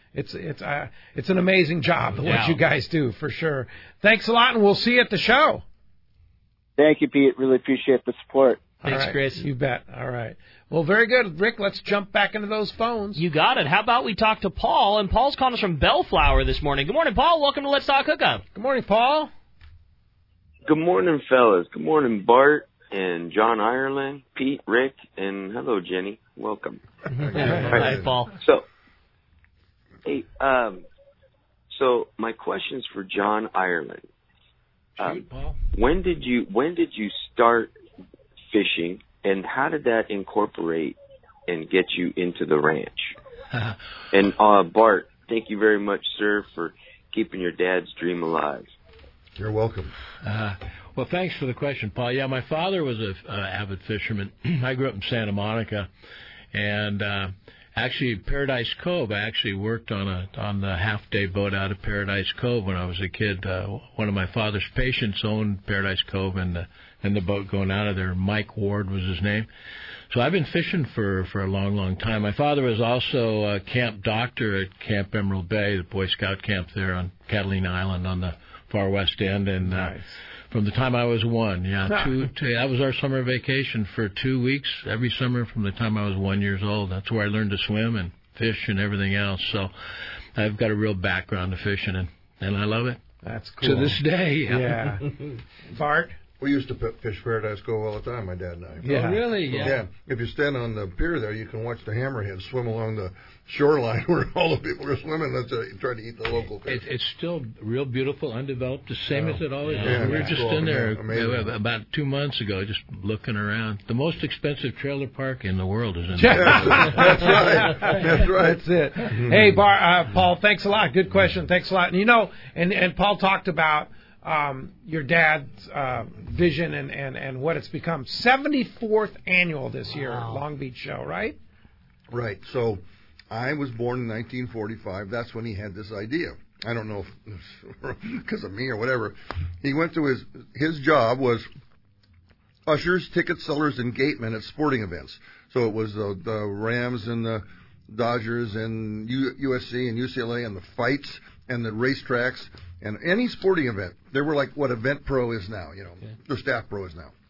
Speaker 2: an amazing job what you guys do for sure. Thanks a lot, and we'll see you at the show.
Speaker 12: Thank you, Pete. Really appreciate the support.
Speaker 4: Thanks, Chris.
Speaker 2: You bet. All right. Well, very good, Rick. Let's jump back into those phones.
Speaker 4: You got it. How about we talk to Paul? And Paul's calling us from Bellflower this morning. Good morning, Paul. Welcome to Let's Talk Hookup.
Speaker 2: Good morning, Paul.
Speaker 13: Good morning, fellas. Good morning, Bart and John Ireland, Pete, Rick, and hello, Jenny. Welcome.
Speaker 4: Hi, Paul.
Speaker 13: So, hey, so my question's for John Ireland.
Speaker 5: Shoot, Paul.
Speaker 13: When did you start fishing, and how did that incorporate and get you into the ranch? And Bart, thank you very much, sir, for keeping your dad's dream alive.
Speaker 6: You're welcome.
Speaker 5: Well, thanks for the question, Paul. Yeah, my father was an avid fisherman. I grew up in Santa Monica, and actually Paradise Cove. I actually worked on the half-day boat out of Paradise Cove when I was a kid. One of my father's patients owned Paradise Cove and the boat going out of there. Mike Ward was his name. So I've been fishing for a long, long time. My father was also a camp doctor at Camp Emerald Bay, the Boy Scout camp there on Catalina Island on the far west end, and
Speaker 2: nice.
Speaker 5: From the time I was 1, that was our summer vacation for 2 weeks every summer from the time I was 1 year old. That's where I learned to swim and fish and everything else. So I've got a real background to fishing, and I love it.
Speaker 2: That's cool.
Speaker 5: To this day.
Speaker 2: Yeah. Bart?
Speaker 6: We used to fish Paradise Cove all the time, my dad and I.
Speaker 2: Yeah.
Speaker 5: Oh, really? Yeah.
Speaker 6: If you stand on the pier there, you can watch the hammerheads swim along the shoreline where all the people are swimming. That's trying to eat the local fish.
Speaker 5: It's still real beautiful, undeveloped, the same as it always is.
Speaker 6: Yeah,
Speaker 5: we were just in there
Speaker 6: about
Speaker 5: 2 months ago, just looking around. The most expensive trailer park in the world is in there.
Speaker 6: That's right. That's right.
Speaker 2: That's it. Hey, Paul, thanks a lot. Good question. Thanks a lot. And and Paul talked about your dad's vision and what it's become. 74th annual this year, Long Beach show, right?
Speaker 6: Right. So I was born in 1945. That's when he had this idea. I don't know if because of me or whatever. He went to his job was ushers, ticket sellers, and gatemen at sporting events. So it was the Rams and the Dodgers and USC and UCLA and the fights and the racetracks and any sporting event. They were like what Event Pro is now, the Staff Pro is now.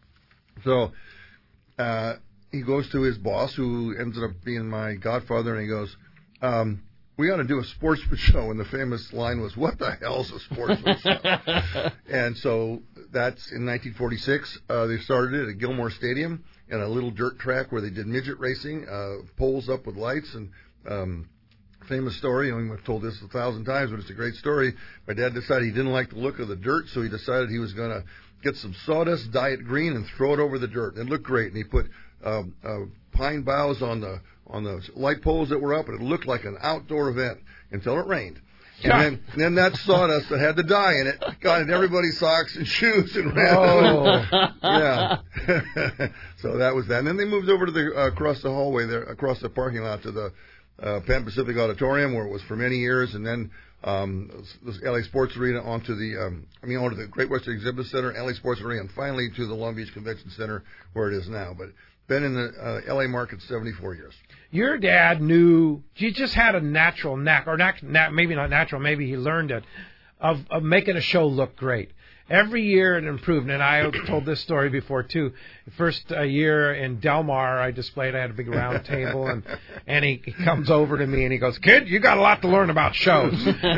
Speaker 6: So he goes to his boss, who ended up being my godfather, and he goes, we ought to do a sportsman show. And the famous line was, what the hell's a sportsman show? And so that's in 1946. They started it at Gilmore Stadium in a little dirt track where they did midget racing, poles up with lights. And famous story, we've told this 1,000 times, but it's a great story. My dad decided he didn't like the look of the dirt, so he decided he was going to get some sawdust, dye it green, and throw it over the dirt. It looked great. And he put pine boughs on the light poles that were up, and it looked like an outdoor event until it rained. And then that sawdust that had the dye in it got in everybody's socks and shoes and ran. Yeah. So that was that. And then they moved over to the across the hallway there, across the parking lot to the Pan Pacific Auditorium, where it was for many years. And then the LA Sports Arena onto the Great Western Exhibit Center, LA Sports Arena, and finally to the Long Beach Convention Center where it is now. But been in the LA market 74 years.
Speaker 2: Your dad knew, he just had a natural knack, or maybe not natural, maybe he learned it, of making a show look great. Every year it improved, and I told this story before too. The first year in Del Mar, I had a big round table, and he comes over to me and he goes, "Kid, you got a lot to learn about shows."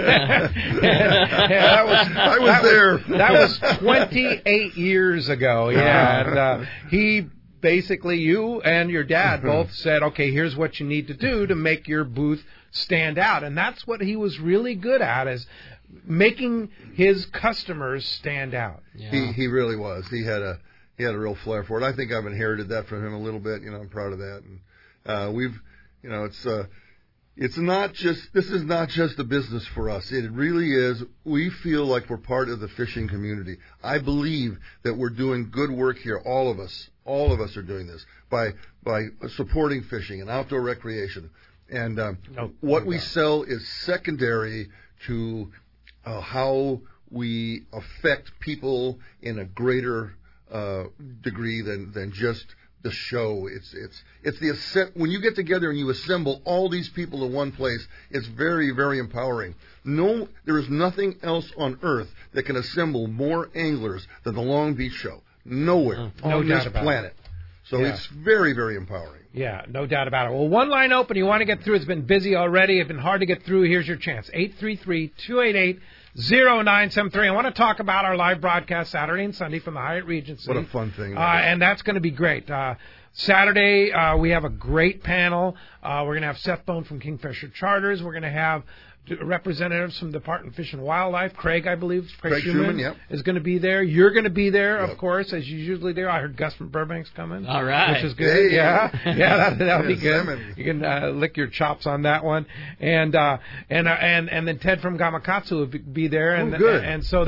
Speaker 6: I was there.
Speaker 2: That was 28 years ago. Yeah, and he basically, you and your dad both said, "Okay, here's what you need to do to make your booth stand out," and that's what he was really good at, is making his customers stand out.
Speaker 6: Yeah. He really was. He had a real flair for it. I think I've inherited that from him a little bit. I'm proud of that. And this is not just a business for us. It really is. We feel like we're part of the fishing community. I believe that we're doing good work here. All of us are doing this by supporting fishing and outdoor recreation. And what we sell is secondary to how we affect people in a greater degree than just the show. It's the when you get together and you assemble all these people in one place, it's very, very empowering. There is nothing else on earth that can assemble more anglers than the Long Beach Show. Nowhere on this planet. So it's very, very empowering.
Speaker 2: Yeah, no doubt about it. Well, one line open. You want to get through. It's been busy already. It's been hard to get through. Here's your chance. 833-288-0973. I want to talk about our live broadcast Saturday and Sunday from the Hyatt Regency.
Speaker 6: What a fun thing.
Speaker 2: And that's going to be great. Saturday, we have a great panel. We're going to have Seth Bone from Kingfisher Charters. We're going to have representatives from the Department of Fish and Wildlife. Craig, I believe, Craig Schumann is going to be there. You're going to be there, of course, as you usually do. I heard Gus from Burbank's coming.
Speaker 4: All right.
Speaker 2: Which is good.
Speaker 6: Hey.
Speaker 2: Yeah, that'll be good. You can lick your chops on that one. And then Ted from Gamakatsu will be there. And,
Speaker 6: good.
Speaker 2: And so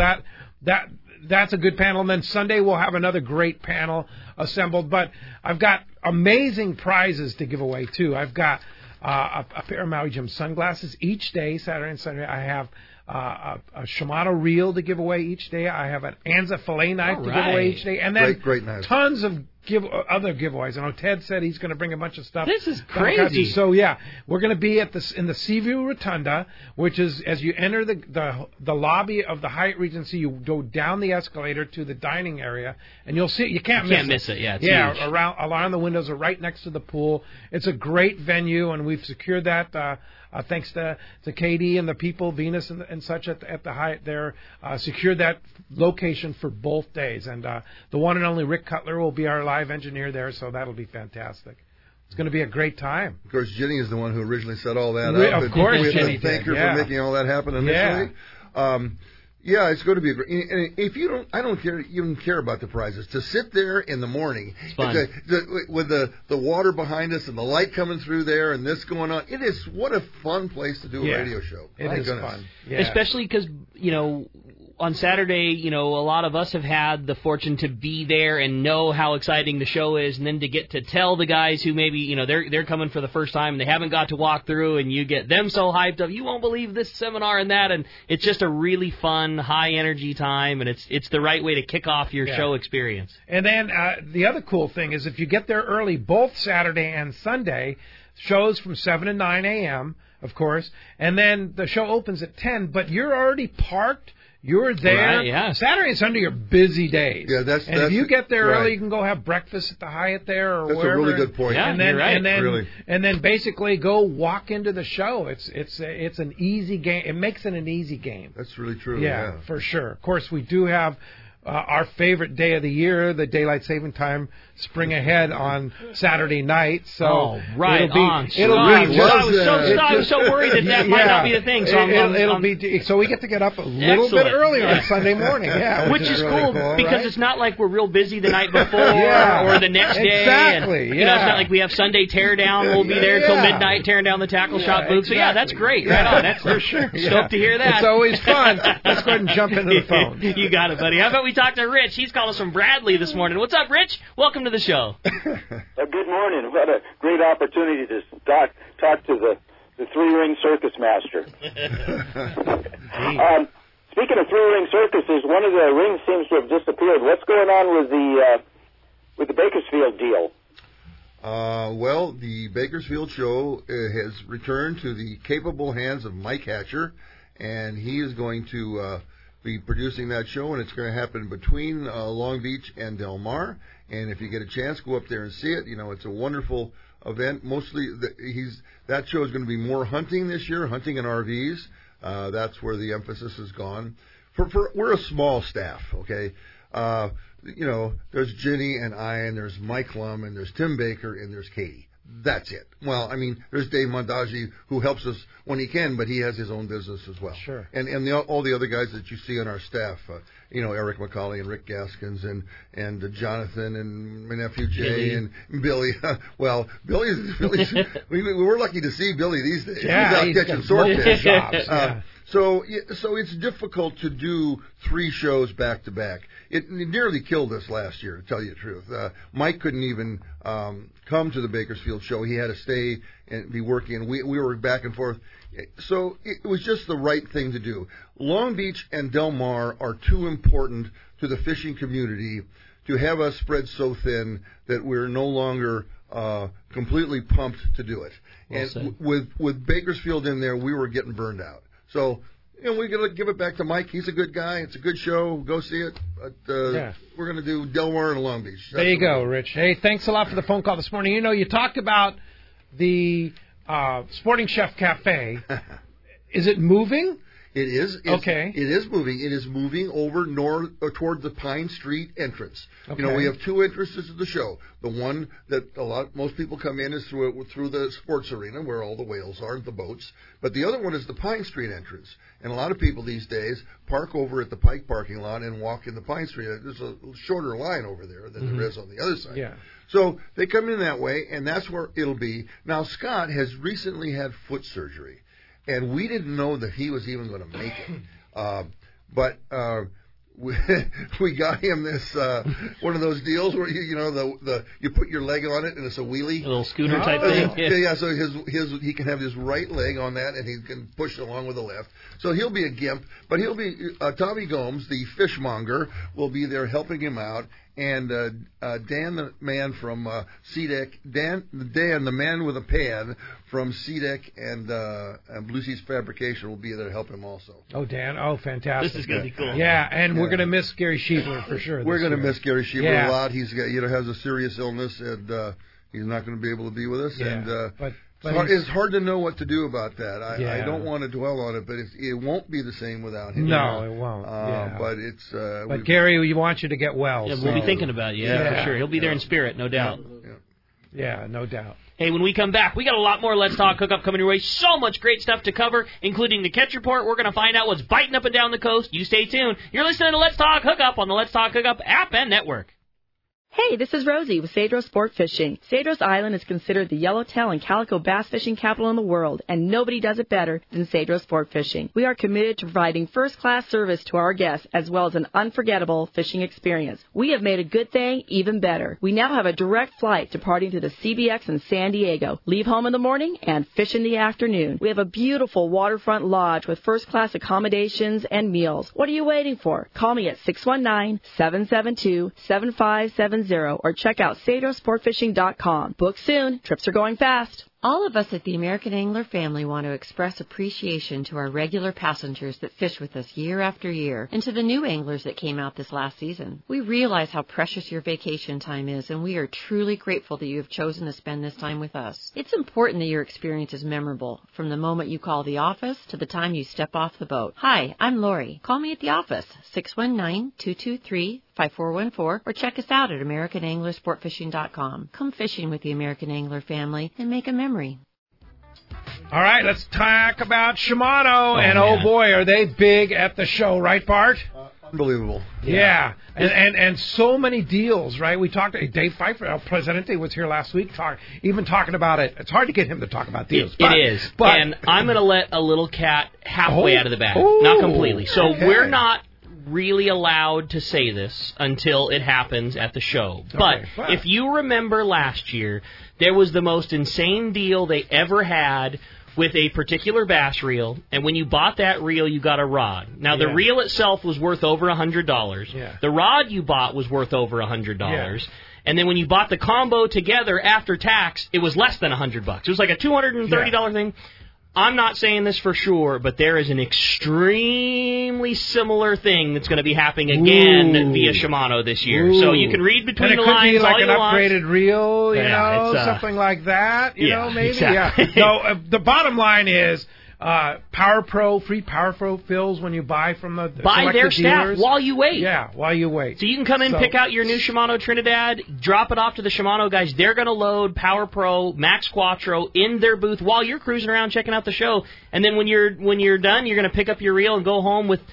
Speaker 2: that's a good panel. And then Sunday we'll have another great panel assembled. But I've got amazing prizes to give away, too. I've got a pair of Maui Jim sunglasses each day, Saturday and Sunday. I have a Shimano reel to give away each day. I have an Anza fillet knife to give away each day. And then
Speaker 6: great
Speaker 2: tons of other giveaways. I know Ted said he's going to bring a bunch of stuff.
Speaker 4: This is crazy.
Speaker 2: So we're going to be in the Seaview Rotunda, which is as you enter the lobby of the Hyatt Regency, you go down the escalator to the dining area, and you'll see it. You can't miss it.
Speaker 4: Yeah, it's huge.
Speaker 2: Around the windows are right next to the pool. It's a great venue, and we've secured that. Thanks to Katie and the people, Venus and such at the Hyatt there, secured that location for both days. And the one and only Rick Cutler will be our live engineer there, so that'll be fantastic. It's going to be a great time.
Speaker 6: Of course, Jenny is the one who originally set all that up.
Speaker 2: Of course,
Speaker 6: we
Speaker 2: Jenny
Speaker 6: have to thank her for making all that happen initially. Yeah, it's going to be a great. And if you don't even care about the prizes. To sit there in the morning,
Speaker 4: it's fun.
Speaker 6: With the water behind us and the light coming through there and this going on, what a fun place to do a radio show.
Speaker 2: It is fun,
Speaker 4: especially because on Saturday, a lot of us have had the fortune to be there and know how exciting the show is, and then to get to tell the guys who maybe, they're coming for the first time and they haven't got to walk through, and you get them so hyped up, you won't believe this seminar and that, and it's just a really fun, high-energy time, and it's the right way to kick off your show experience.
Speaker 2: And then the other cool thing is if you get there early, both Saturday and Sunday, shows from 7 to 9 a.m., of course, and then the show opens at 10, but you're already parked. You're there.
Speaker 4: Right,
Speaker 2: Saturday and Sunday are busy days.
Speaker 6: Yeah,
Speaker 2: and if you get there early, you can go have breakfast at the Hyatt there or
Speaker 6: that's
Speaker 2: wherever.
Speaker 6: That's a really good point.
Speaker 4: Yeah,
Speaker 2: and then,
Speaker 4: you're right.
Speaker 2: And then basically go walk into the show. It's an easy game. It makes it an easy game.
Speaker 6: That's really true.
Speaker 2: Yeah, for sure. Of course, we do have our favorite day of the year, the daylight saving time, spring ahead on Saturday night. So
Speaker 4: right on. I was so worried that might not be the thing. So
Speaker 2: so we get to get up a little bit earlier on Sunday morning. Yeah,
Speaker 4: which is cool because it's not like we're real busy the night before or the next day.
Speaker 2: Exactly.
Speaker 4: And, it's not like we have Sunday teardown. We'll be there till midnight tearing down the tackle shop booth. So that's great. Right on. That's for sure. Stoked to hear that.
Speaker 2: It's always fun. Let's go ahead and jump into the phone.
Speaker 4: You got it, buddy. How about we talk to Rich? He's calling us from Bradley this morning. What's up, Rich? Welcome to the show.
Speaker 14: Good morning. What a great opportunity to talk to the three-ring circus master. Speaking of three-ring circuses, one of the rings seems to have disappeared. What's going on with the Bakersfield deal?
Speaker 6: Well, the Bakersfield show has returned to the capable hands of Mike Hatcher, and he is going to be producing that show, and it's going to happen between Long Beach and Del Mar. And if you get a chance, go up there and see it. You know, it's a wonderful event. Mostly, that show is going to be more hunting this year, hunting and RVs. That's where the emphasis has gone. We're a small staff, okay? You know, there's Ginny and I, and there's Mike Lum, and there's Tim Baker, and there's Katie. That's it. Well, I mean, there's Dave Mondaji, who helps us when he can, but he has his own business as well.
Speaker 2: Sure.
Speaker 6: And all the other guys that you see on our staff, you know, Eric McCauley and Rick Gaskins and Jonathan and my nephew Jay and Billy. Well, Billy's we're lucky to see Billy these days.
Speaker 2: Yeah,
Speaker 6: he's out catching swordfish.
Speaker 2: Yeah.
Speaker 6: So it's difficult to do 3 shows back to back. It nearly killed us last year, to tell you the truth. Mike couldn't even come to the Bakersfield show. He had to stay and be working. We were back and forth. So it was just the right thing to do. Long Beach and Del Mar are too important to the fishing community to have us spread so thin that we're no longer completely pumped to do it. And with Bakersfield in there, we were getting burned out. So, you know, we're going to give it back to Mike. He's a good guy. It's a good show. Go see it. But we're going to do Del Mar and Long Beach.
Speaker 2: There you go, Rich. Hey, thanks a lot for the phone call this morning. You know, you talked about the Sporting Chef Cafe. Is it moving?
Speaker 6: It is.
Speaker 2: Okay.
Speaker 6: It is moving. It is moving over north toward the Pine Street entrance.
Speaker 2: Okay.
Speaker 6: You know, we have 2 entrances to the show. The one that most people come in is through the sports arena where all the whales are, the boats. But the other one is the Pine Street entrance. And a lot of people these days park over at the Pike parking lot and walk in the Pine Street. There's a shorter line over there than there is on the other side.
Speaker 2: Yeah.
Speaker 6: So they come in that way, and that's where it'll be. Now, Scott has recently had foot surgery. And we didn't know that he was even going to make it. But we got him this one of those deals where you put your leg on it and it's a wheelie,
Speaker 4: a little scooter type thing.
Speaker 6: Yeah. So he can have his right leg on that and he can push along with the left. So he'll be a gimp, but he'll be Tommy Gomes, the fishmonger, will be there helping him out. And Dan, the man from CDEC, Dan, the man with a pan from CDEC and Blue Seas Fabrication will be there to help him also.
Speaker 2: Oh, Dan. Oh, fantastic.
Speaker 4: This is going to be cool.
Speaker 2: Yeah, and we're going to miss Gary Sheebler for sure.
Speaker 6: We're going to miss Gary Sheebler a lot. He's got, has a serious illness, and he's not going to be able to be with us.
Speaker 2: Yeah,
Speaker 6: and
Speaker 2: but
Speaker 6: it's hard to know what to do about that. I don't want to dwell on it, but it won't be the same without him.
Speaker 2: No, it won't.
Speaker 6: But it's.
Speaker 2: But Gary, we want you to get well.
Speaker 4: Yeah, we'll be thinking about you. Yeah, for sure. He'll be there in spirit, no doubt.
Speaker 2: Yeah, no doubt.
Speaker 4: Hey, when we come back, we got a lot more Let's Talk Hookup coming your way. So much great stuff to cover, including the catch report. We're going to find out what's biting up and down the coast. You stay tuned. You're listening to Let's Talk Hookup on the Let's Talk Hookup app and network.
Speaker 15: Hey, this is Rosie with Cedros Sport Fishing. Cedros Island is considered the yellowtail and calico bass fishing capital in the world, and nobody does it better than Cedros Sport Fishing. We are committed to providing first-class service to our guests, as well as an unforgettable fishing experience. We have made a good thing even better. We now have a direct flight departing to the CBX in San Diego. Leave home in the morning and fish in the afternoon. We have a beautiful waterfront lodge with first-class accommodations and meals. What are you waiting for? Call me at 619-772-7570. Or check out CedrosSportFishing.com. Book soon. Trips are going fast.
Speaker 16: All of us at the American Angler family want to express appreciation to our regular passengers that fish with us year after year, and to the new anglers that came out this last season. We realize how precious your vacation time is, and we are truly grateful that you have chosen to spend this time with us. It's important that your experience is memorable, from the moment you call the office to the time you step off the boat. Hi, I'm Lori. Call me at the office, 619-223-5414, or check us out at AmericanAnglerSportFishing.com. Come fishing with the American Angler family and make a memory.
Speaker 2: All right, let's talk about Shimano. Oh boy, are they big at the show, right, Bart?
Speaker 6: Unbelievable.
Speaker 2: Yeah. And so many deals, right? We talked to Dave Pfeiffer, El Presidente, was here last week, talking about it. It's hard to get him to talk about deals.
Speaker 4: It is. And I'm going to let a little cat halfway out of the bag. Not completely. So we're not really allowed to say this until it happens at the show. But if you remember last year, there was the most insane deal they ever had with a particular bass reel, and when you bought that reel, you got a rod. Now, the reel itself was worth over $100.
Speaker 2: Yeah.
Speaker 4: The rod you bought was worth over $100. And then when you bought the combo together after tax, it was less than $100. It was like a $230 thing. I'm not saying this for sure, but there is an extremely similar thing that's going to be happening again via Shimano this year. So you can read between the lines.
Speaker 2: And it could be like
Speaker 4: all
Speaker 2: an
Speaker 4: you want.
Speaker 2: upgraded reel, you know, something like that, you know, maybe.
Speaker 4: Exactly.
Speaker 2: Yeah. So the bottom line is Power Pro, free Power Pro fills when you buy from the
Speaker 4: Buy their staff
Speaker 2: dealers.
Speaker 4: while you wait.
Speaker 2: Yeah, while you wait.
Speaker 4: So you can come in, pick out your new Shimano Trinidad, drop it off to the Shimano guys. They're going to load Power Pro, Max Quattro in their booth while you're cruising around checking out the show. And then when you're done, you're going to pick up your reel and go home with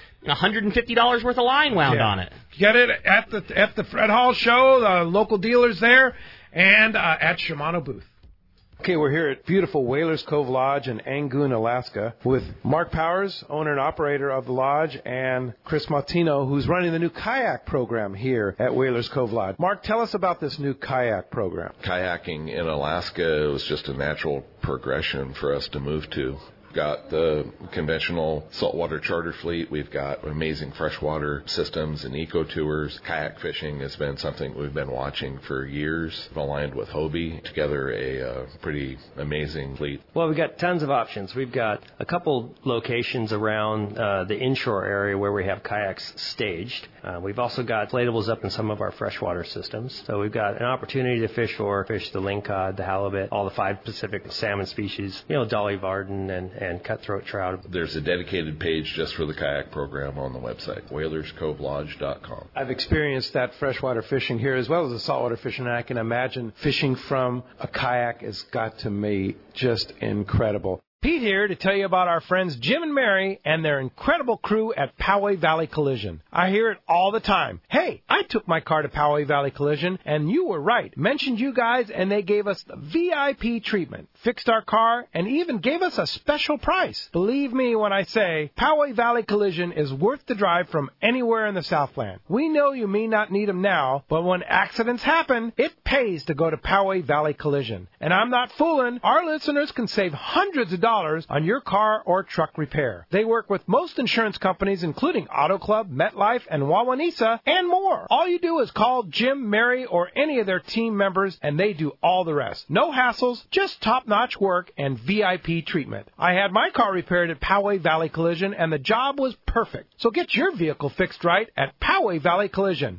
Speaker 4: $150 worth of line wound on it.
Speaker 2: Get it at the Fred Hall show, the local dealers there, and at Shimano booth. Okay, we're here at beautiful Whalers Cove Lodge in Angoon, Alaska, with Mark Powers, owner and operator of the lodge, and Chris Martino, who's running the new kayak program here at Whalers Cove Lodge. Mark, tell us about this new kayak program.
Speaker 17: Kayaking in Alaska was just a natural progression for us to move to. Got the conventional saltwater charter fleet. We've got amazing freshwater systems and eco tours. Kayak fishing has been something we've been watching for years. Aligned with Hobie, together a pretty amazing fleet.
Speaker 18: Well, we've got tons of options. We've got a couple locations around the inshore area where we have kayaks staged. We've also got inflatables up in some of our freshwater systems. So we've got an opportunity to fish the lingcod, the halibut, all the 5 Pacific salmon species, Dolly Varden and cutthroat trout.
Speaker 17: There's a dedicated page just for the kayak program on the website, whalerscovelodge.com.
Speaker 2: I've experienced that freshwater fishing here as well as the saltwater fishing, and I can imagine fishing from a kayak has got to be just incredible. Pete here to tell you about our friends Jim and Mary and their incredible crew at Poway Valley Collision. I hear it all the time. Hey, I took my car to Poway Valley Collision, and you were right. Mentioned you guys, and they gave us the VIP treatment, fixed our car, and even gave us a special price. Believe me when I say Poway Valley Collision is worth the drive from anywhere in the Southland. We know you may not need them now, but when accidents happen, it pays to go to Poway Valley Collision. And I'm not fooling. Our listeners can save hundreds of dollars on your car or truck repair. They work with most insurance companies, including Auto Club, MetLife, and Wawanesa, and more. All you do is call Jim, Mary, or any of their team members, and they do all the rest. No hassles, just top-notch work and VIP treatment. I had my car repaired at Poway Valley Collision, and the job was perfect. So get your vehicle fixed right at Poway Valley Collision,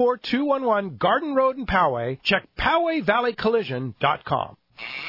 Speaker 2: 14211 Garden Road in Poway. Check PowayValleyCollision.com.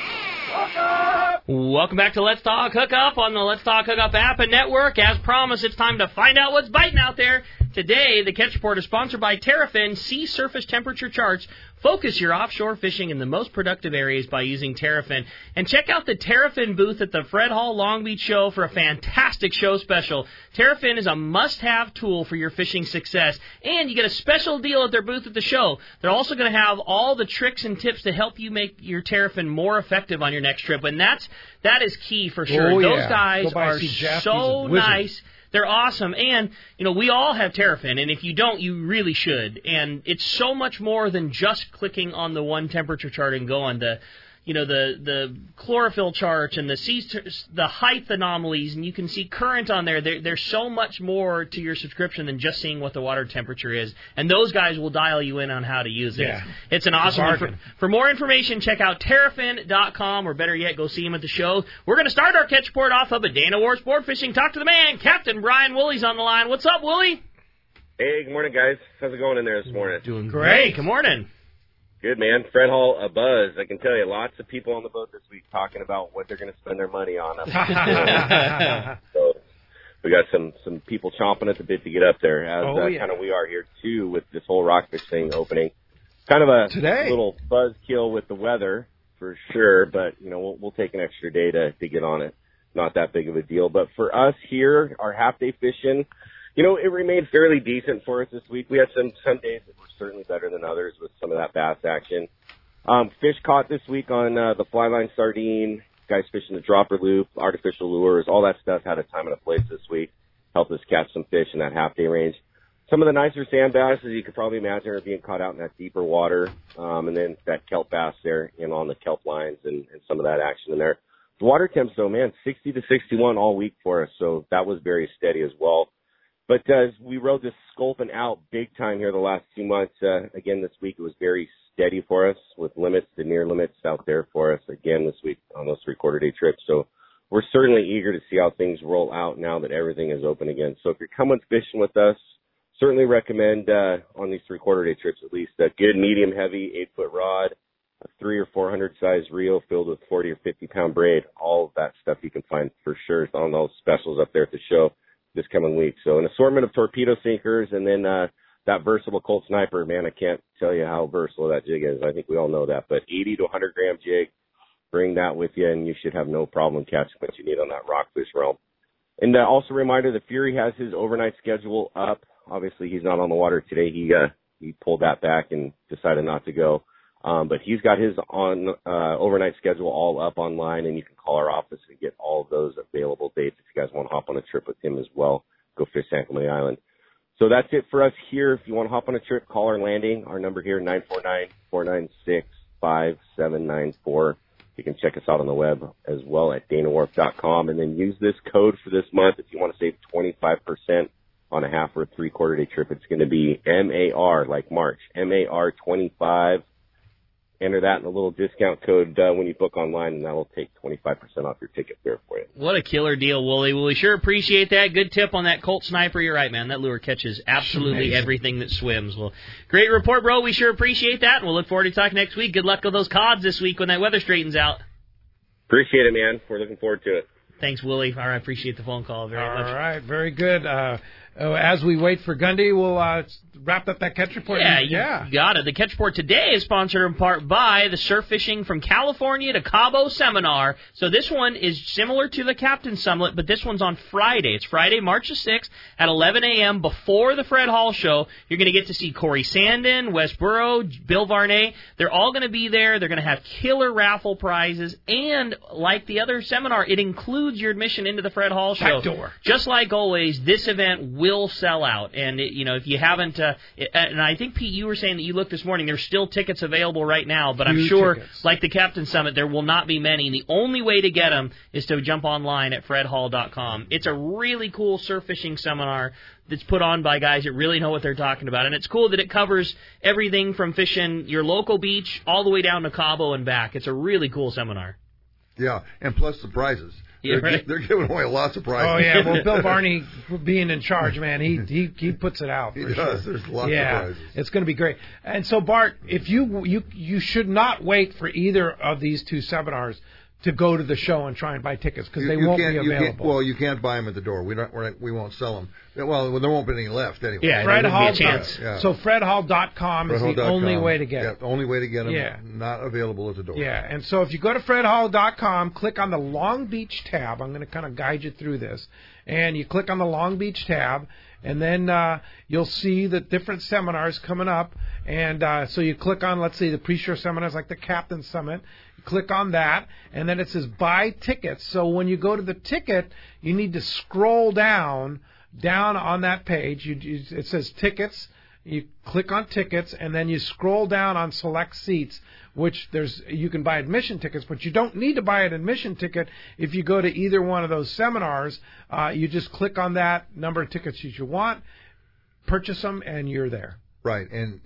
Speaker 4: Welcome back to Let's Talk Hookup on the Let's Talk Hookup app and network. As promised, it's time to find out what's biting out there. Today, the Catch Report is sponsored by Terrafin Sea Surface Temperature Charts. Focus your offshore fishing in the most productive areas by using Terrafin. And check out the Terrafin booth at the Fred Hall Long Beach show for a fantastic show special. Terrafin is a must-have tool for your fishing success. And you get a special deal at their booth at the show. They're also going to have all the tricks and tips to help you make your Terrafin more effective on your next trip. And that is key for sure.
Speaker 2: Oh,
Speaker 4: Those
Speaker 2: yeah.
Speaker 4: guys are so nice. They're awesome, and, we all have Terrafin, and if you don't, you really should. And it's so much more than just clicking on the one temperature chart and go on the chlorophyll charts and the height anomalies, and you can see current on there. There's so much more to your subscription than just seeing what the water temperature is. And those guys will dial you in on how to use it.
Speaker 2: Yeah.
Speaker 4: It's an awesome one. For more information, check out Terrafin.com, or better yet, go see them at the show. We're going to start our Catch Report off up at Dana War Sport Fishing. Talk to the man, Captain Brian Woolley's on the line. What's up, Woolley?
Speaker 19: Hey, good morning, guys. How's it going in there this morning?
Speaker 4: Doing great. Good morning.
Speaker 19: Good, man. Fred Hall, a buzz. I can tell you, lots of people on the boat this week talking about what they're going to spend their money on. So we got some people chomping at the bit to get up there, as kind of we are here, too, with this whole rockfish thing opening. Kind of a little buzzkill with the weather, for sure, but, we'll take an extra day to get on it. Not that big of a deal. But for us here, our half-day fishing, it remained fairly decent for us this week. We had some days that were certainly better than others with some of that bass action. Fish caught this week on the fly line sardine, guys fishing the dropper loop, artificial lures, all that stuff had a time and a place this week. Helped us catch some fish in that half-day range. Some of the nicer sand bass, as you could probably imagine, are being caught out in that deeper water. And then that kelp bass there on the kelp lines and some of that action in there. The water temps, though, man, 60 to 61 all week for us, so that was very steady as well. But as we rode this sculpin out big time here the last 2 months, again this week it was very steady for us with limits to near limits out there for us again this week on those 3/4 day trips. So we're certainly eager to see how things roll out now that everything is open again. So if you're coming fishing with us, certainly recommend on these 3/4 day trips at least a good medium heavy 8-foot rod, a 300 or 400 size reel filled with 40 or 50 pound braid. All of that stuff you can find for sure on those specials up there at the show this coming week. So an assortment of torpedo sinkers, and then that versatile Colt Sniper. Man, I can't tell you how versatile that jig is. I think we all know that. But 80 to 100 gram jig, bring that with you, and you should have no problem catching what you need on that rockfish realm. And also a reminder, the Fury has his overnight schedule up. Obviously, he's not on the water today. He pulled that back and decided not to go. But he's got his overnight schedule all up online, and you can call our office and get all of those available dates if you guys want to hop on a trip with him as well. Go fish San Clemente Island. So that's it for us here. If you want to hop on a trip, call our landing. Our number here, 949-496-5794. You can check us out on the web as well at DanaWharf.com, and then use this code for this month if you want to save 25% on a half or a 3/4 day trip. It's going to be MAR, like March, MAR 25. Enter that in the little discount code when you book online, and that will take 25% off your ticket fare for you.
Speaker 4: What a killer deal, Wooly. Well, we sure appreciate that. Good tip on that Colt Sniper. You're right, man. That lure catches absolutely everything that swims. Well, great report, bro. We sure appreciate that, and we'll look forward to talking next week. Good luck with those cods this week when that weather straightens out.
Speaker 19: Appreciate it, man. We're looking forward to it.
Speaker 4: Thanks, Willie. All right, I appreciate the phone call very much.
Speaker 2: All right, very good. As we wait for Gundy, we'll wrap up that catch report.
Speaker 4: Yeah, you got it. The catch report today is sponsored in part by the Surf Fishing from California to Cabo seminar. So this one is similar to the Captain Summit, but this one's on Friday. It's Friday, March the 6th at 11 a.m. before the Fred Hall show. You're going to get to see Corey Sandin, Wes Burrow, Bill Varney. They're all going to be there. They're going to have killer raffle prizes, and like the other seminar, it includes your admission into the Fred Hall show.
Speaker 2: Back door.
Speaker 4: Just like always, this event will sell out. And, if you haven't, and I think, Pete, you were saying that you looked this morning, there's still tickets available right now, but I'm sure, like the Captain Summit, there will not be many. And the only way to get them is to jump online at fredhall.com. It's a really cool surf fishing seminar that's put on by guys that really know what they're talking about. And it's cool that it covers everything from fishing your local beach all the way down to Cabo and back. It's a really cool seminar.
Speaker 6: Yeah, and plus the prizes.
Speaker 4: Yeah,
Speaker 6: they're giving away lots of prizes.
Speaker 2: Oh, yeah. Well, Bill Varney being in charge, man, he puts it out.
Speaker 6: He does.
Speaker 2: Sure.
Speaker 6: There's lots of prizes.
Speaker 2: It's going to be great. And so, Bart, if you should not wait for either of these two seminars to go to the show and try and buy tickets because they won't be available.
Speaker 6: You can't buy them at the door. We won't sell them. Well, there won't be any left anyway.
Speaker 2: Yeah, Fred Hall. So FredHall.com is the only way to get it.
Speaker 6: The only way to get them.
Speaker 2: Yeah.
Speaker 6: Not available at the door.
Speaker 2: Yeah, and so if you go to FredHall.com, click on the Long Beach tab. I'm going to kind of guide you through this. And you click on the Long Beach tab, and then you'll see the different seminars coming up. And so you click on, let's see, the pre-show seminars like the Captain Summit. You click on that, and then it says buy tickets. So when you go to the ticket, you need to scroll down on that page. It says tickets. You click on tickets, and then you scroll down on select seats, which you can buy admission tickets, but you don't need to buy an admission ticket if you go to either one of those seminars. You just click on that number of tickets that you want, purchase them, and you're there.
Speaker 6: Right, and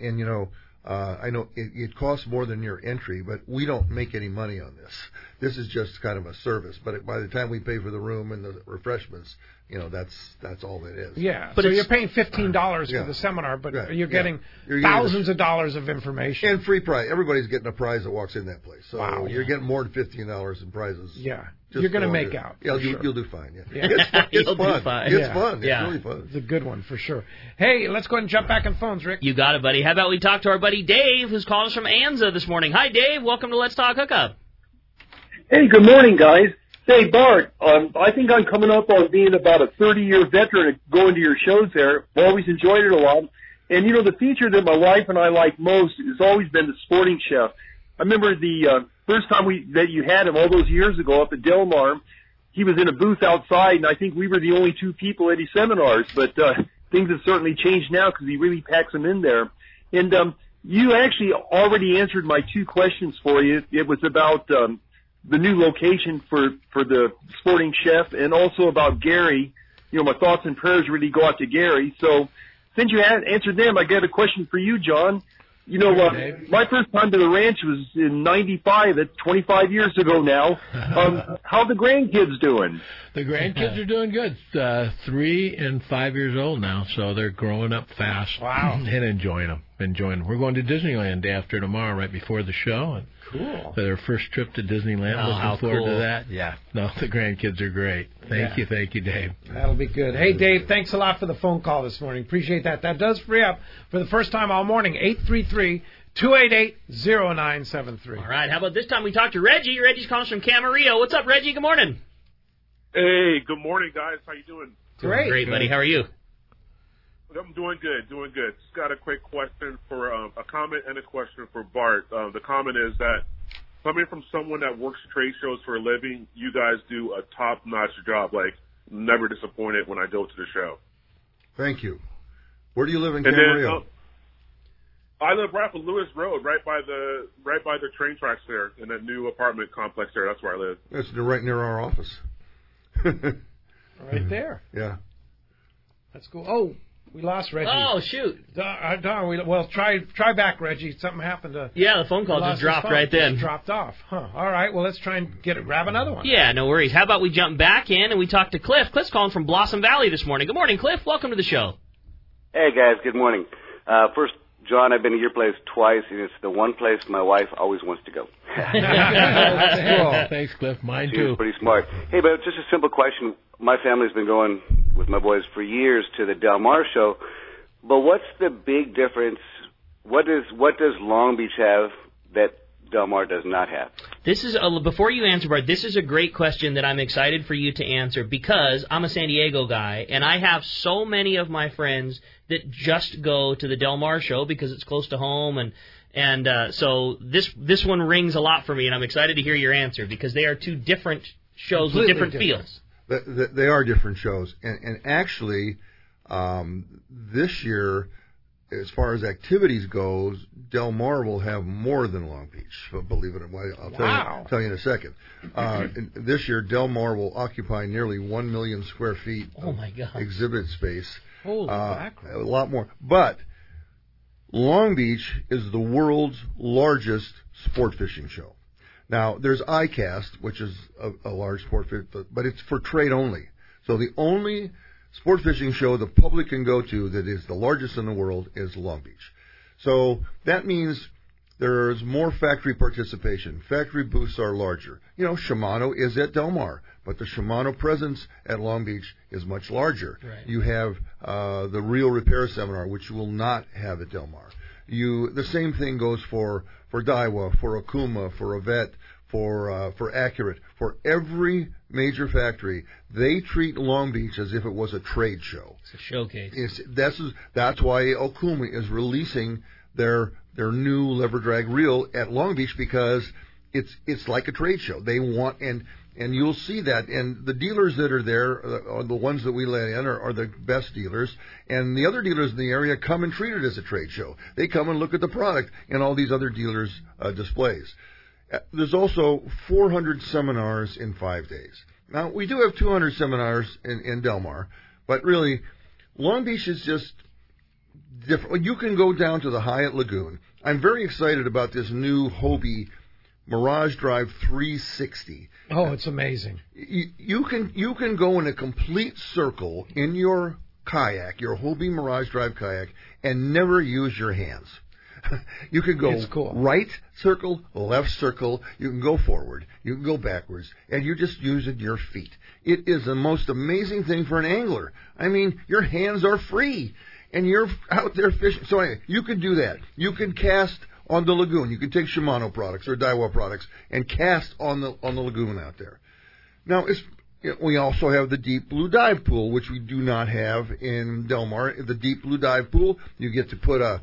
Speaker 6: I know it costs more than your entry, but we don't make any money on this. This is just kind of a service. But by the time we pay for the room and the refreshments, that's all it is.
Speaker 2: Yeah, but so you're paying $15 for the seminar, but you're getting thousands of dollars of information.
Speaker 6: And free prize. Everybody's getting a prize that walks in that place. So you're getting more than $15 in prizes.
Speaker 2: Yeah. You're going to make out.
Speaker 6: Yeah, you'll do fine. Yeah. It's fun. It's fun. It's really fun.
Speaker 2: It's a good one for sure. Hey, let's go ahead and jump back on phones, Rick.
Speaker 4: You got it, buddy. How about we talk to our buddy Dave, who's calling us from Anza this morning. Hi, Dave. Welcome to Let's Talk Hookup.
Speaker 20: Hey, good morning, guys. Hey, Bart, I think I'm coming up on being about a 30-year veteran of going to your shows there. I've always enjoyed it a lot. And, the feature that my wife and I like most has always been the Sporting Chef. I remember the first time that you had him all those years ago up at Del Mar. He was in a booth outside, and I think we were the only two people at his seminars. But things have certainly changed now because he really packs them in there. And you actually already answered my two questions for you. It was about the new location for the Sporting Chef, and also about Gary. My thoughts and prayers really go out to Gary. So since you answered them, I got a question for you, John. My first time to the ranch was in '95. That's 25 years ago now. How the grandkids doing?
Speaker 5: The grandkids are doing good. 3 and 5 years old now, so they're growing up fast.
Speaker 2: Wow.
Speaker 5: And enjoying them. We're going to Disneyland day after tomorrow, right before the show. And
Speaker 2: cool.
Speaker 5: Their first trip to Disneyland. Looking forward to that. Yeah. No, the grandkids are great. Thank you, Dave.
Speaker 2: That'll be good. Hey, Dave, thanks a lot for the phone call this morning. Appreciate that. That does free up for the first time all morning, 833-288-0973.
Speaker 4: All right, how about this time we talk to Reggie? Reggie's calling from Camarillo. What's up, Reggie? Good morning.
Speaker 21: Hey, good morning, guys. How you doing?
Speaker 4: Great, buddy. How are you?
Speaker 21: I'm doing good. Just got a quick question for a comment and a question for Bart. The comment is that coming from someone that works trade shows for a living, you guys do a top-notch job. Like, never disappointed when I go to the show.
Speaker 6: Thank you. Where do you live in
Speaker 21: And
Speaker 6: Camarillo?
Speaker 21: then, I live right on Lewis Road, right by the train tracks there, in that new apartment complex there. That's where I live.
Speaker 6: It's right near our office.
Speaker 2: Right there.
Speaker 6: Yeah.
Speaker 2: That's cool. Oh, we lost Reggie.
Speaker 4: Oh, shoot.
Speaker 2: Darn. Well, try back, Reggie. Something happened to...
Speaker 4: Yeah, the phone call just dropped right then.
Speaker 2: Just dropped off. Huh. All right, well, let's try and grab another one.
Speaker 4: Yeah, no worries. How about we jump back in and we talk to Cliff. Cliff's calling from Blossom Valley this morning. Good morning, Cliff. Welcome to the show.
Speaker 22: Hey, guys. Good morning. First, John, I've been to your place twice, and it's the one place my wife always wants to go.
Speaker 5: Cool. Thanks, Cliff. Mine too.
Speaker 22: She's pretty smart. Hey, but just a simple question. My family's been going with my boys for years to the Del Mar show, but what's the big difference? What does Long Beach have that Del Mar does not have?
Speaker 4: This is before you answer, Bart, this is a great question that I'm excited for you to answer because I'm a San Diego guy, and I have so many of my friends that just go to the Del Mar show because it's close to home, and so this one rings a lot for me, and I'm excited to hear your answer because they are two different shows with different feels.
Speaker 6: They are different shows, and actually, this year, as far as activities goes, Del Mar will have more than Long Beach. Believe it or not, I'll tell you in a second. This year, Del Mar will occupy nearly 1 million square feet of exhibit space.
Speaker 2: Holy mackerel.
Speaker 6: A lot more. But Long Beach is the world's largest sport fishing show. Now, there's ICAST, which is a large sport fish, but it's for trade only. So the only sport fishing show the public can go to that is the largest in the world is Long Beach. So that means there's more factory participation. Factory booths are larger. Shimano is at Del Mar, but the Shimano presence at Long Beach is much larger.
Speaker 4: Right.
Speaker 6: You have the Reel Repair Seminar, which you will not have at Del Mar. The same thing goes for Daiwa, for Okuma, for Yvette, for Accurate, for every major factory. They treat Long Beach as if it was a trade show.
Speaker 4: It's a showcase.
Speaker 6: That's why Okuma is releasing their new lever drag reel at Long Beach because it's like a trade show. They want and you'll see that, and the dealers that are there are the ones that we let in are the best dealers, and the other dealers in the area come and treat it as a trade show. They come and look at the product and all these other dealers' displays. There's also 400 seminars in 5 days. Now, we do have 200 seminars in Del Mar, but really, Long Beach is just different. You can go down to the Hyatt Lagoon. I'm very excited about this new Hobie Mirage Drive 360.
Speaker 2: Oh, it's amazing.
Speaker 6: You can go in a complete circle in your kayak, your Hobie Mirage Drive kayak, and never use your hands. You can go right circle, left circle, you can go forward, you can go backwards, and you're just using your feet. It is the most amazing thing for an angler. I mean, your hands are free, and you're out there fishing. So anyway, you can do that. You can cast on the lagoon. You can take Shimano products or Daiwa products and cast on the lagoon out there. Now, we also have the Deep Blue Dive Pool, which we do not have in Del Mar. The Deep Blue Dive Pool, you get to put a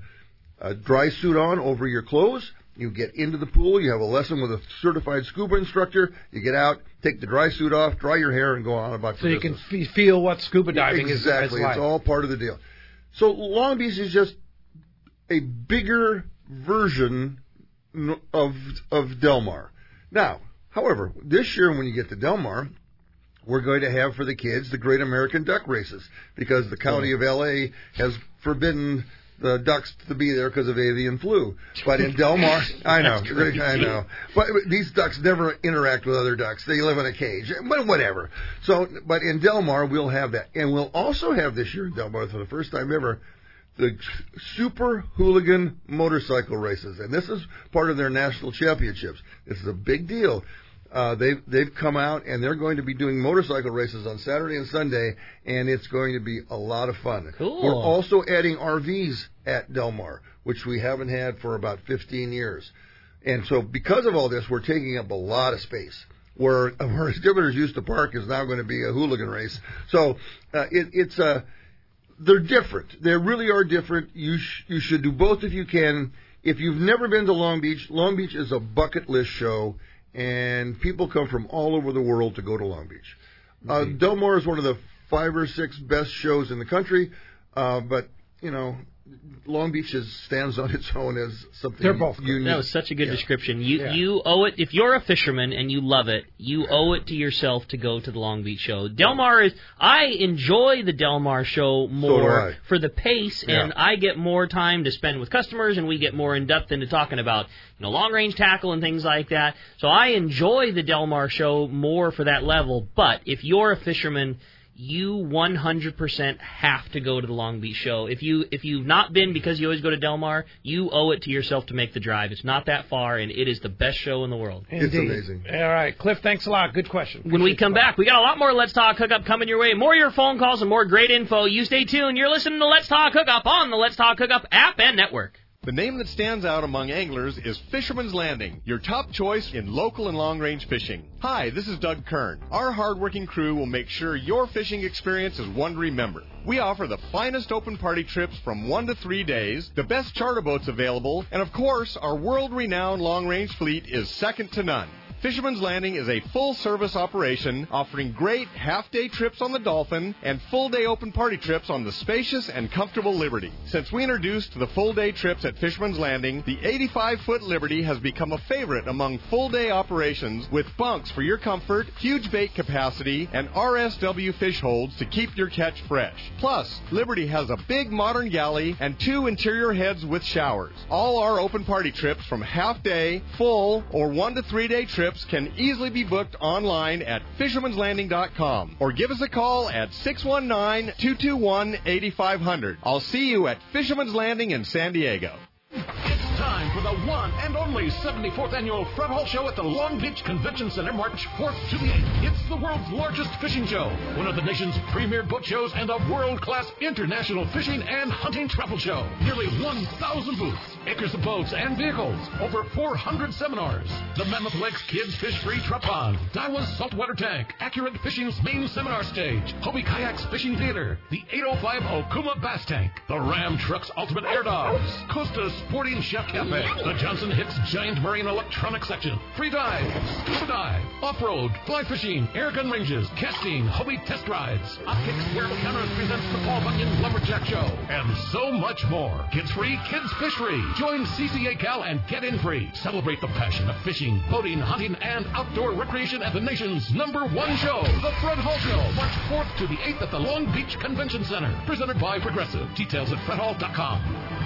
Speaker 6: dry suit on over your clothes. You get into the pool. You have a lesson with a certified scuba instructor. You get out, take the dry suit off, dry your hair, and go on about your business.
Speaker 2: So you can feel what scuba diving is like.
Speaker 6: Exactly. It's all part of the deal. So Long Beach is just a bigger version of Del Mar. Now, However, this year when you get to Del Mar, we're going to have for the kids the Great American Duck Races, because the county of L.A. has forbidden the ducks to be there because of avian flu. But in Del Mar, I know. But these ducks never interact with other ducks. They live in a cage. But whatever. But in Del Mar, we'll have that. And we'll also have this year in Del Mar, for the first time ever, the Super Hooligan Motorcycle Races. And this is part of their national championships. This is a big deal. They've come out, and they're going to be doing motorcycle races on Saturday and Sunday, and it's going to be a lot of fun.
Speaker 4: Cool.
Speaker 6: We're also adding RVs at Del Mar, which we haven't had for about 15 years. And so because of all this, we're taking up a lot of space. Where Dividers used to park is now going to be a hooligan race. So they're different. They really are different. You should do both if you can. If you've never been to Long Beach is a bucket list show. And people come from all over the world to go to Long Beach. Del Mar is one of the 5 or 6 best shows in the country, but, Long Beach stands on its own as something unique.
Speaker 4: That was such a good description. You owe it, if you're a fisherman and you love it, you owe it to yourself to go to the Long Beach show. Del Mar I enjoy the Del Mar show more for the pace, and I get more time to spend with customers, and we get more in depth into talking about long range tackle and things like that. So I enjoy the Del Mar show more for that level. But if you're a fisherman, you 100% have to go to the Long Beach show. If you've not been because you always go to Del Mar, you owe it to yourself to make the drive. It's not that far, and it is the best show in the world.
Speaker 2: Indeed.
Speaker 6: It's amazing.
Speaker 2: All right, Cliff, thanks a lot. Good question.
Speaker 4: When we come back, we got a lot more Let's Talk Hookup coming your way. More of your phone calls and more great info. You stay tuned. You're listening to Let's Talk Hookup on the Let's Talk Hookup app and network.
Speaker 8: The name that stands out among anglers is Fisherman's Landing, your top choice in local and long-range fishing. Hi, this is Doug Kern. Our hard-working crew will make sure your fishing experience is one to remember. We offer the finest open party trips from 1 to 3 days, the best charter boats available, and of course, our world-renowned long-range fleet is second to none. Fisherman's Landing is a full-service operation offering great half-day trips on the Dolphin and full-day open party trips on the spacious and comfortable Liberty. Since we introduced the full-day trips at Fisherman's Landing, the 85-foot Liberty has become a favorite among full-day operations with bunks for your comfort, huge bait capacity, and RSW fish holds to keep your catch fresh. Plus, Liberty has a big modern galley and 2 interior heads with showers. All our open party trips from half-day, full, or 1 to 3 day trips can easily be booked online at fishermanslanding.com or give us a call at 619-221-8500. I'll see you at Fisherman's Landing in San Diego.
Speaker 1: It's time for the one and only 74th Annual Fred Hall Show at the Long Beach Convention Center, March 4th to the 8th. It's the world's largest fishing show, one of the nation's premier boat shows, and a world-class international fishing and hunting travel show. Nearly 1,000 booths, acres of boats and vehicles, over 400 seminars. The Mammoth Lakes Kids Fish Free Truck Pond, Daiwa's Saltwater Tank, Accurate Fishing's main seminar stage, Hobie Kayaks Fishing Theater, the 805 Okuma Bass Tank, the Ram Trucks Ultimate Air Dogs, Costa Sporting Chef Cafe, the Johnson Hicks Giant Marine Electronics Section, free dive, scuba dive, off-road, fly fishing, air gun ranges, casting, Hobie test rides, Optics Wearable Counters presents the Paul Bunyan Lumberjack Show, and so much more. Kids free, kids fish free. Join CCA Cal and get in free. Celebrate the passion of fishing, boating, hunting, and outdoor recreation at the nation's #1 show, the Fred Hall Show, March 4th to the 8th at the Long Beach Convention Center. Presented by Progressive. Details at fredhall.com.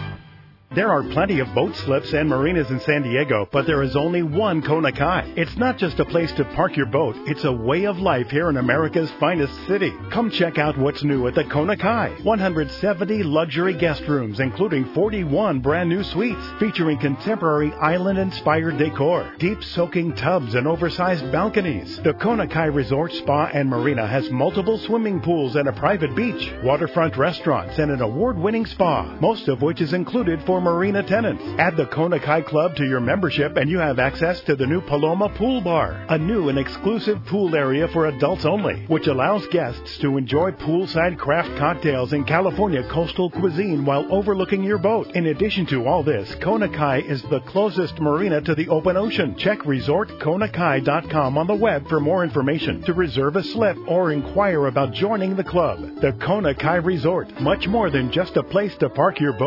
Speaker 3: There are plenty of boat slips and marinas in San Diego, but there is only one Kona Kai. It's not just a place to park your boat, it's a way of life here in America's finest city. Come check out what's new at the Kona Kai. 170 luxury guest rooms, including 41 brand new suites, featuring contemporary island-inspired decor, deep soaking tubs and oversized balconies. The Kona Kai Resort Spa and Marina has multiple swimming pools and a private beach, waterfront restaurants, and an award-winning spa, most of which is included for marina tenants. Add the Kona Kai Club to your membership and you have access to the new Paloma Pool Bar, a new and exclusive pool area for adults only, which allows guests to enjoy poolside craft cocktails and California coastal cuisine while overlooking your boat. In addition to all this, Kona Kai is the closest marina to the open ocean. Check resortkonakai.com on the web for more information, to reserve a slip or inquire about joining the club. The Kona Kai Resort, much more than just a place to park your boat.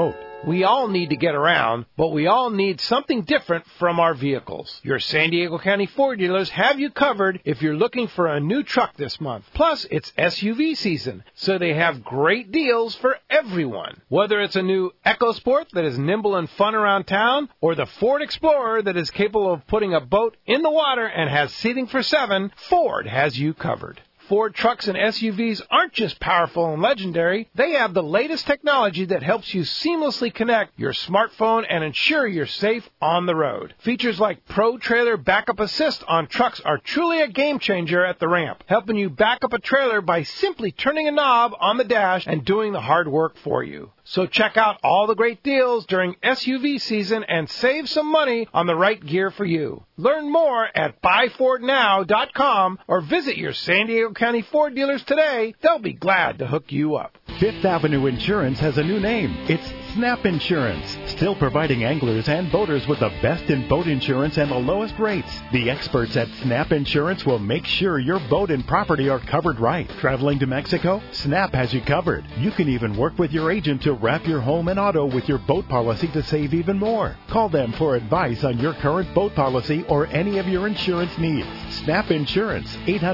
Speaker 2: We all need to get around, but we all need something different from our vehicles. Your San Diego County Ford dealers have you covered if you're looking for a new truck this month. Plus, it's SUV season, so they have great deals for everyone. Whether it's a new EcoSport that is nimble and fun around town, or the Ford Explorer that is capable of putting a boat in the water and has seating for 7, Ford has you covered. Ford trucks and SUVs aren't just powerful and legendary. They have the latest technology that helps you seamlessly connect your smartphone and ensure you're safe on the road. Features like Pro Trailer Backup Assist on trucks are truly a game changer at the ramp, helping you back up a trailer by simply turning a knob on the dash and doing the hard work for you. So check out all the great deals during SUV season and save some money on the right gear for you. Learn more at buyfordnow.com or visit your San Diego County Ford dealers today. They'll be glad to hook you up.
Speaker 3: Fifth Avenue Insurance has a new name. It's Snap Insurance, still providing anglers and boaters with the best in boat insurance and the lowest rates. The experts at Snap Insurance will make sure your boat and property are covered right. Traveling to Mexico? Snap has you covered. You can even work with your agent to wrap your home and auto with your boat policy to save even more. Call them for advice on your current boat policy or any of your insurance needs. Snap Insurance,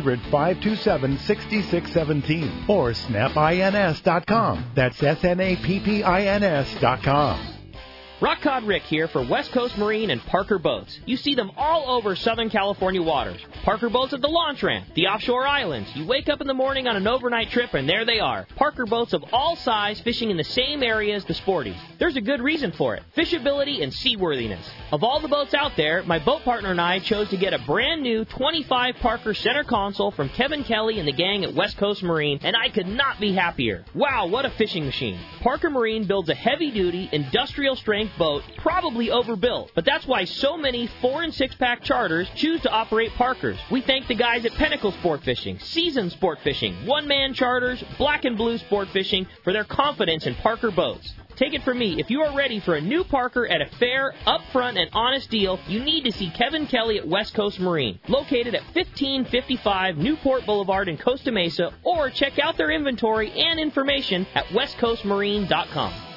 Speaker 3: 800-527-6617 or snapins.com. That's SNAPPINS.com.
Speaker 7: Rock Cod Rick here for West Coast Marine and Parker Boats. You see them all over Southern California waters. Parker Boats at the launch ramp, the offshore islands. You wake up in the morning on an overnight trip and there they are. Parker Boats of all size fishing in the same area as the sporties. There's a good reason for it. Fishability and seaworthiness. Of all the boats out there, my boat partner and I chose to get a brand new 25 Parker center console from Kevin Kelly and the gang at West Coast Marine, and I could not be happier. Wow, what a fishing machine. Parker Marine builds a heavy-duty, industrial-strength boat, probably overbuilt, but that's why so many 4- and 6-pack charters choose to operate Parkers. We thank the guys at Pinnacle Sport Fishing, Season Sport Fishing, One-Man Charters, Black and Blue Sport Fishing for their confidence in Parker boats. Take it from me, if you are ready for a new Parker at a fair, upfront, and honest deal, you need to see Kevin Kelly at West Coast Marine, located at 1555 Newport Boulevard in Costa Mesa, or check out their inventory and information at westcoastmarine.com.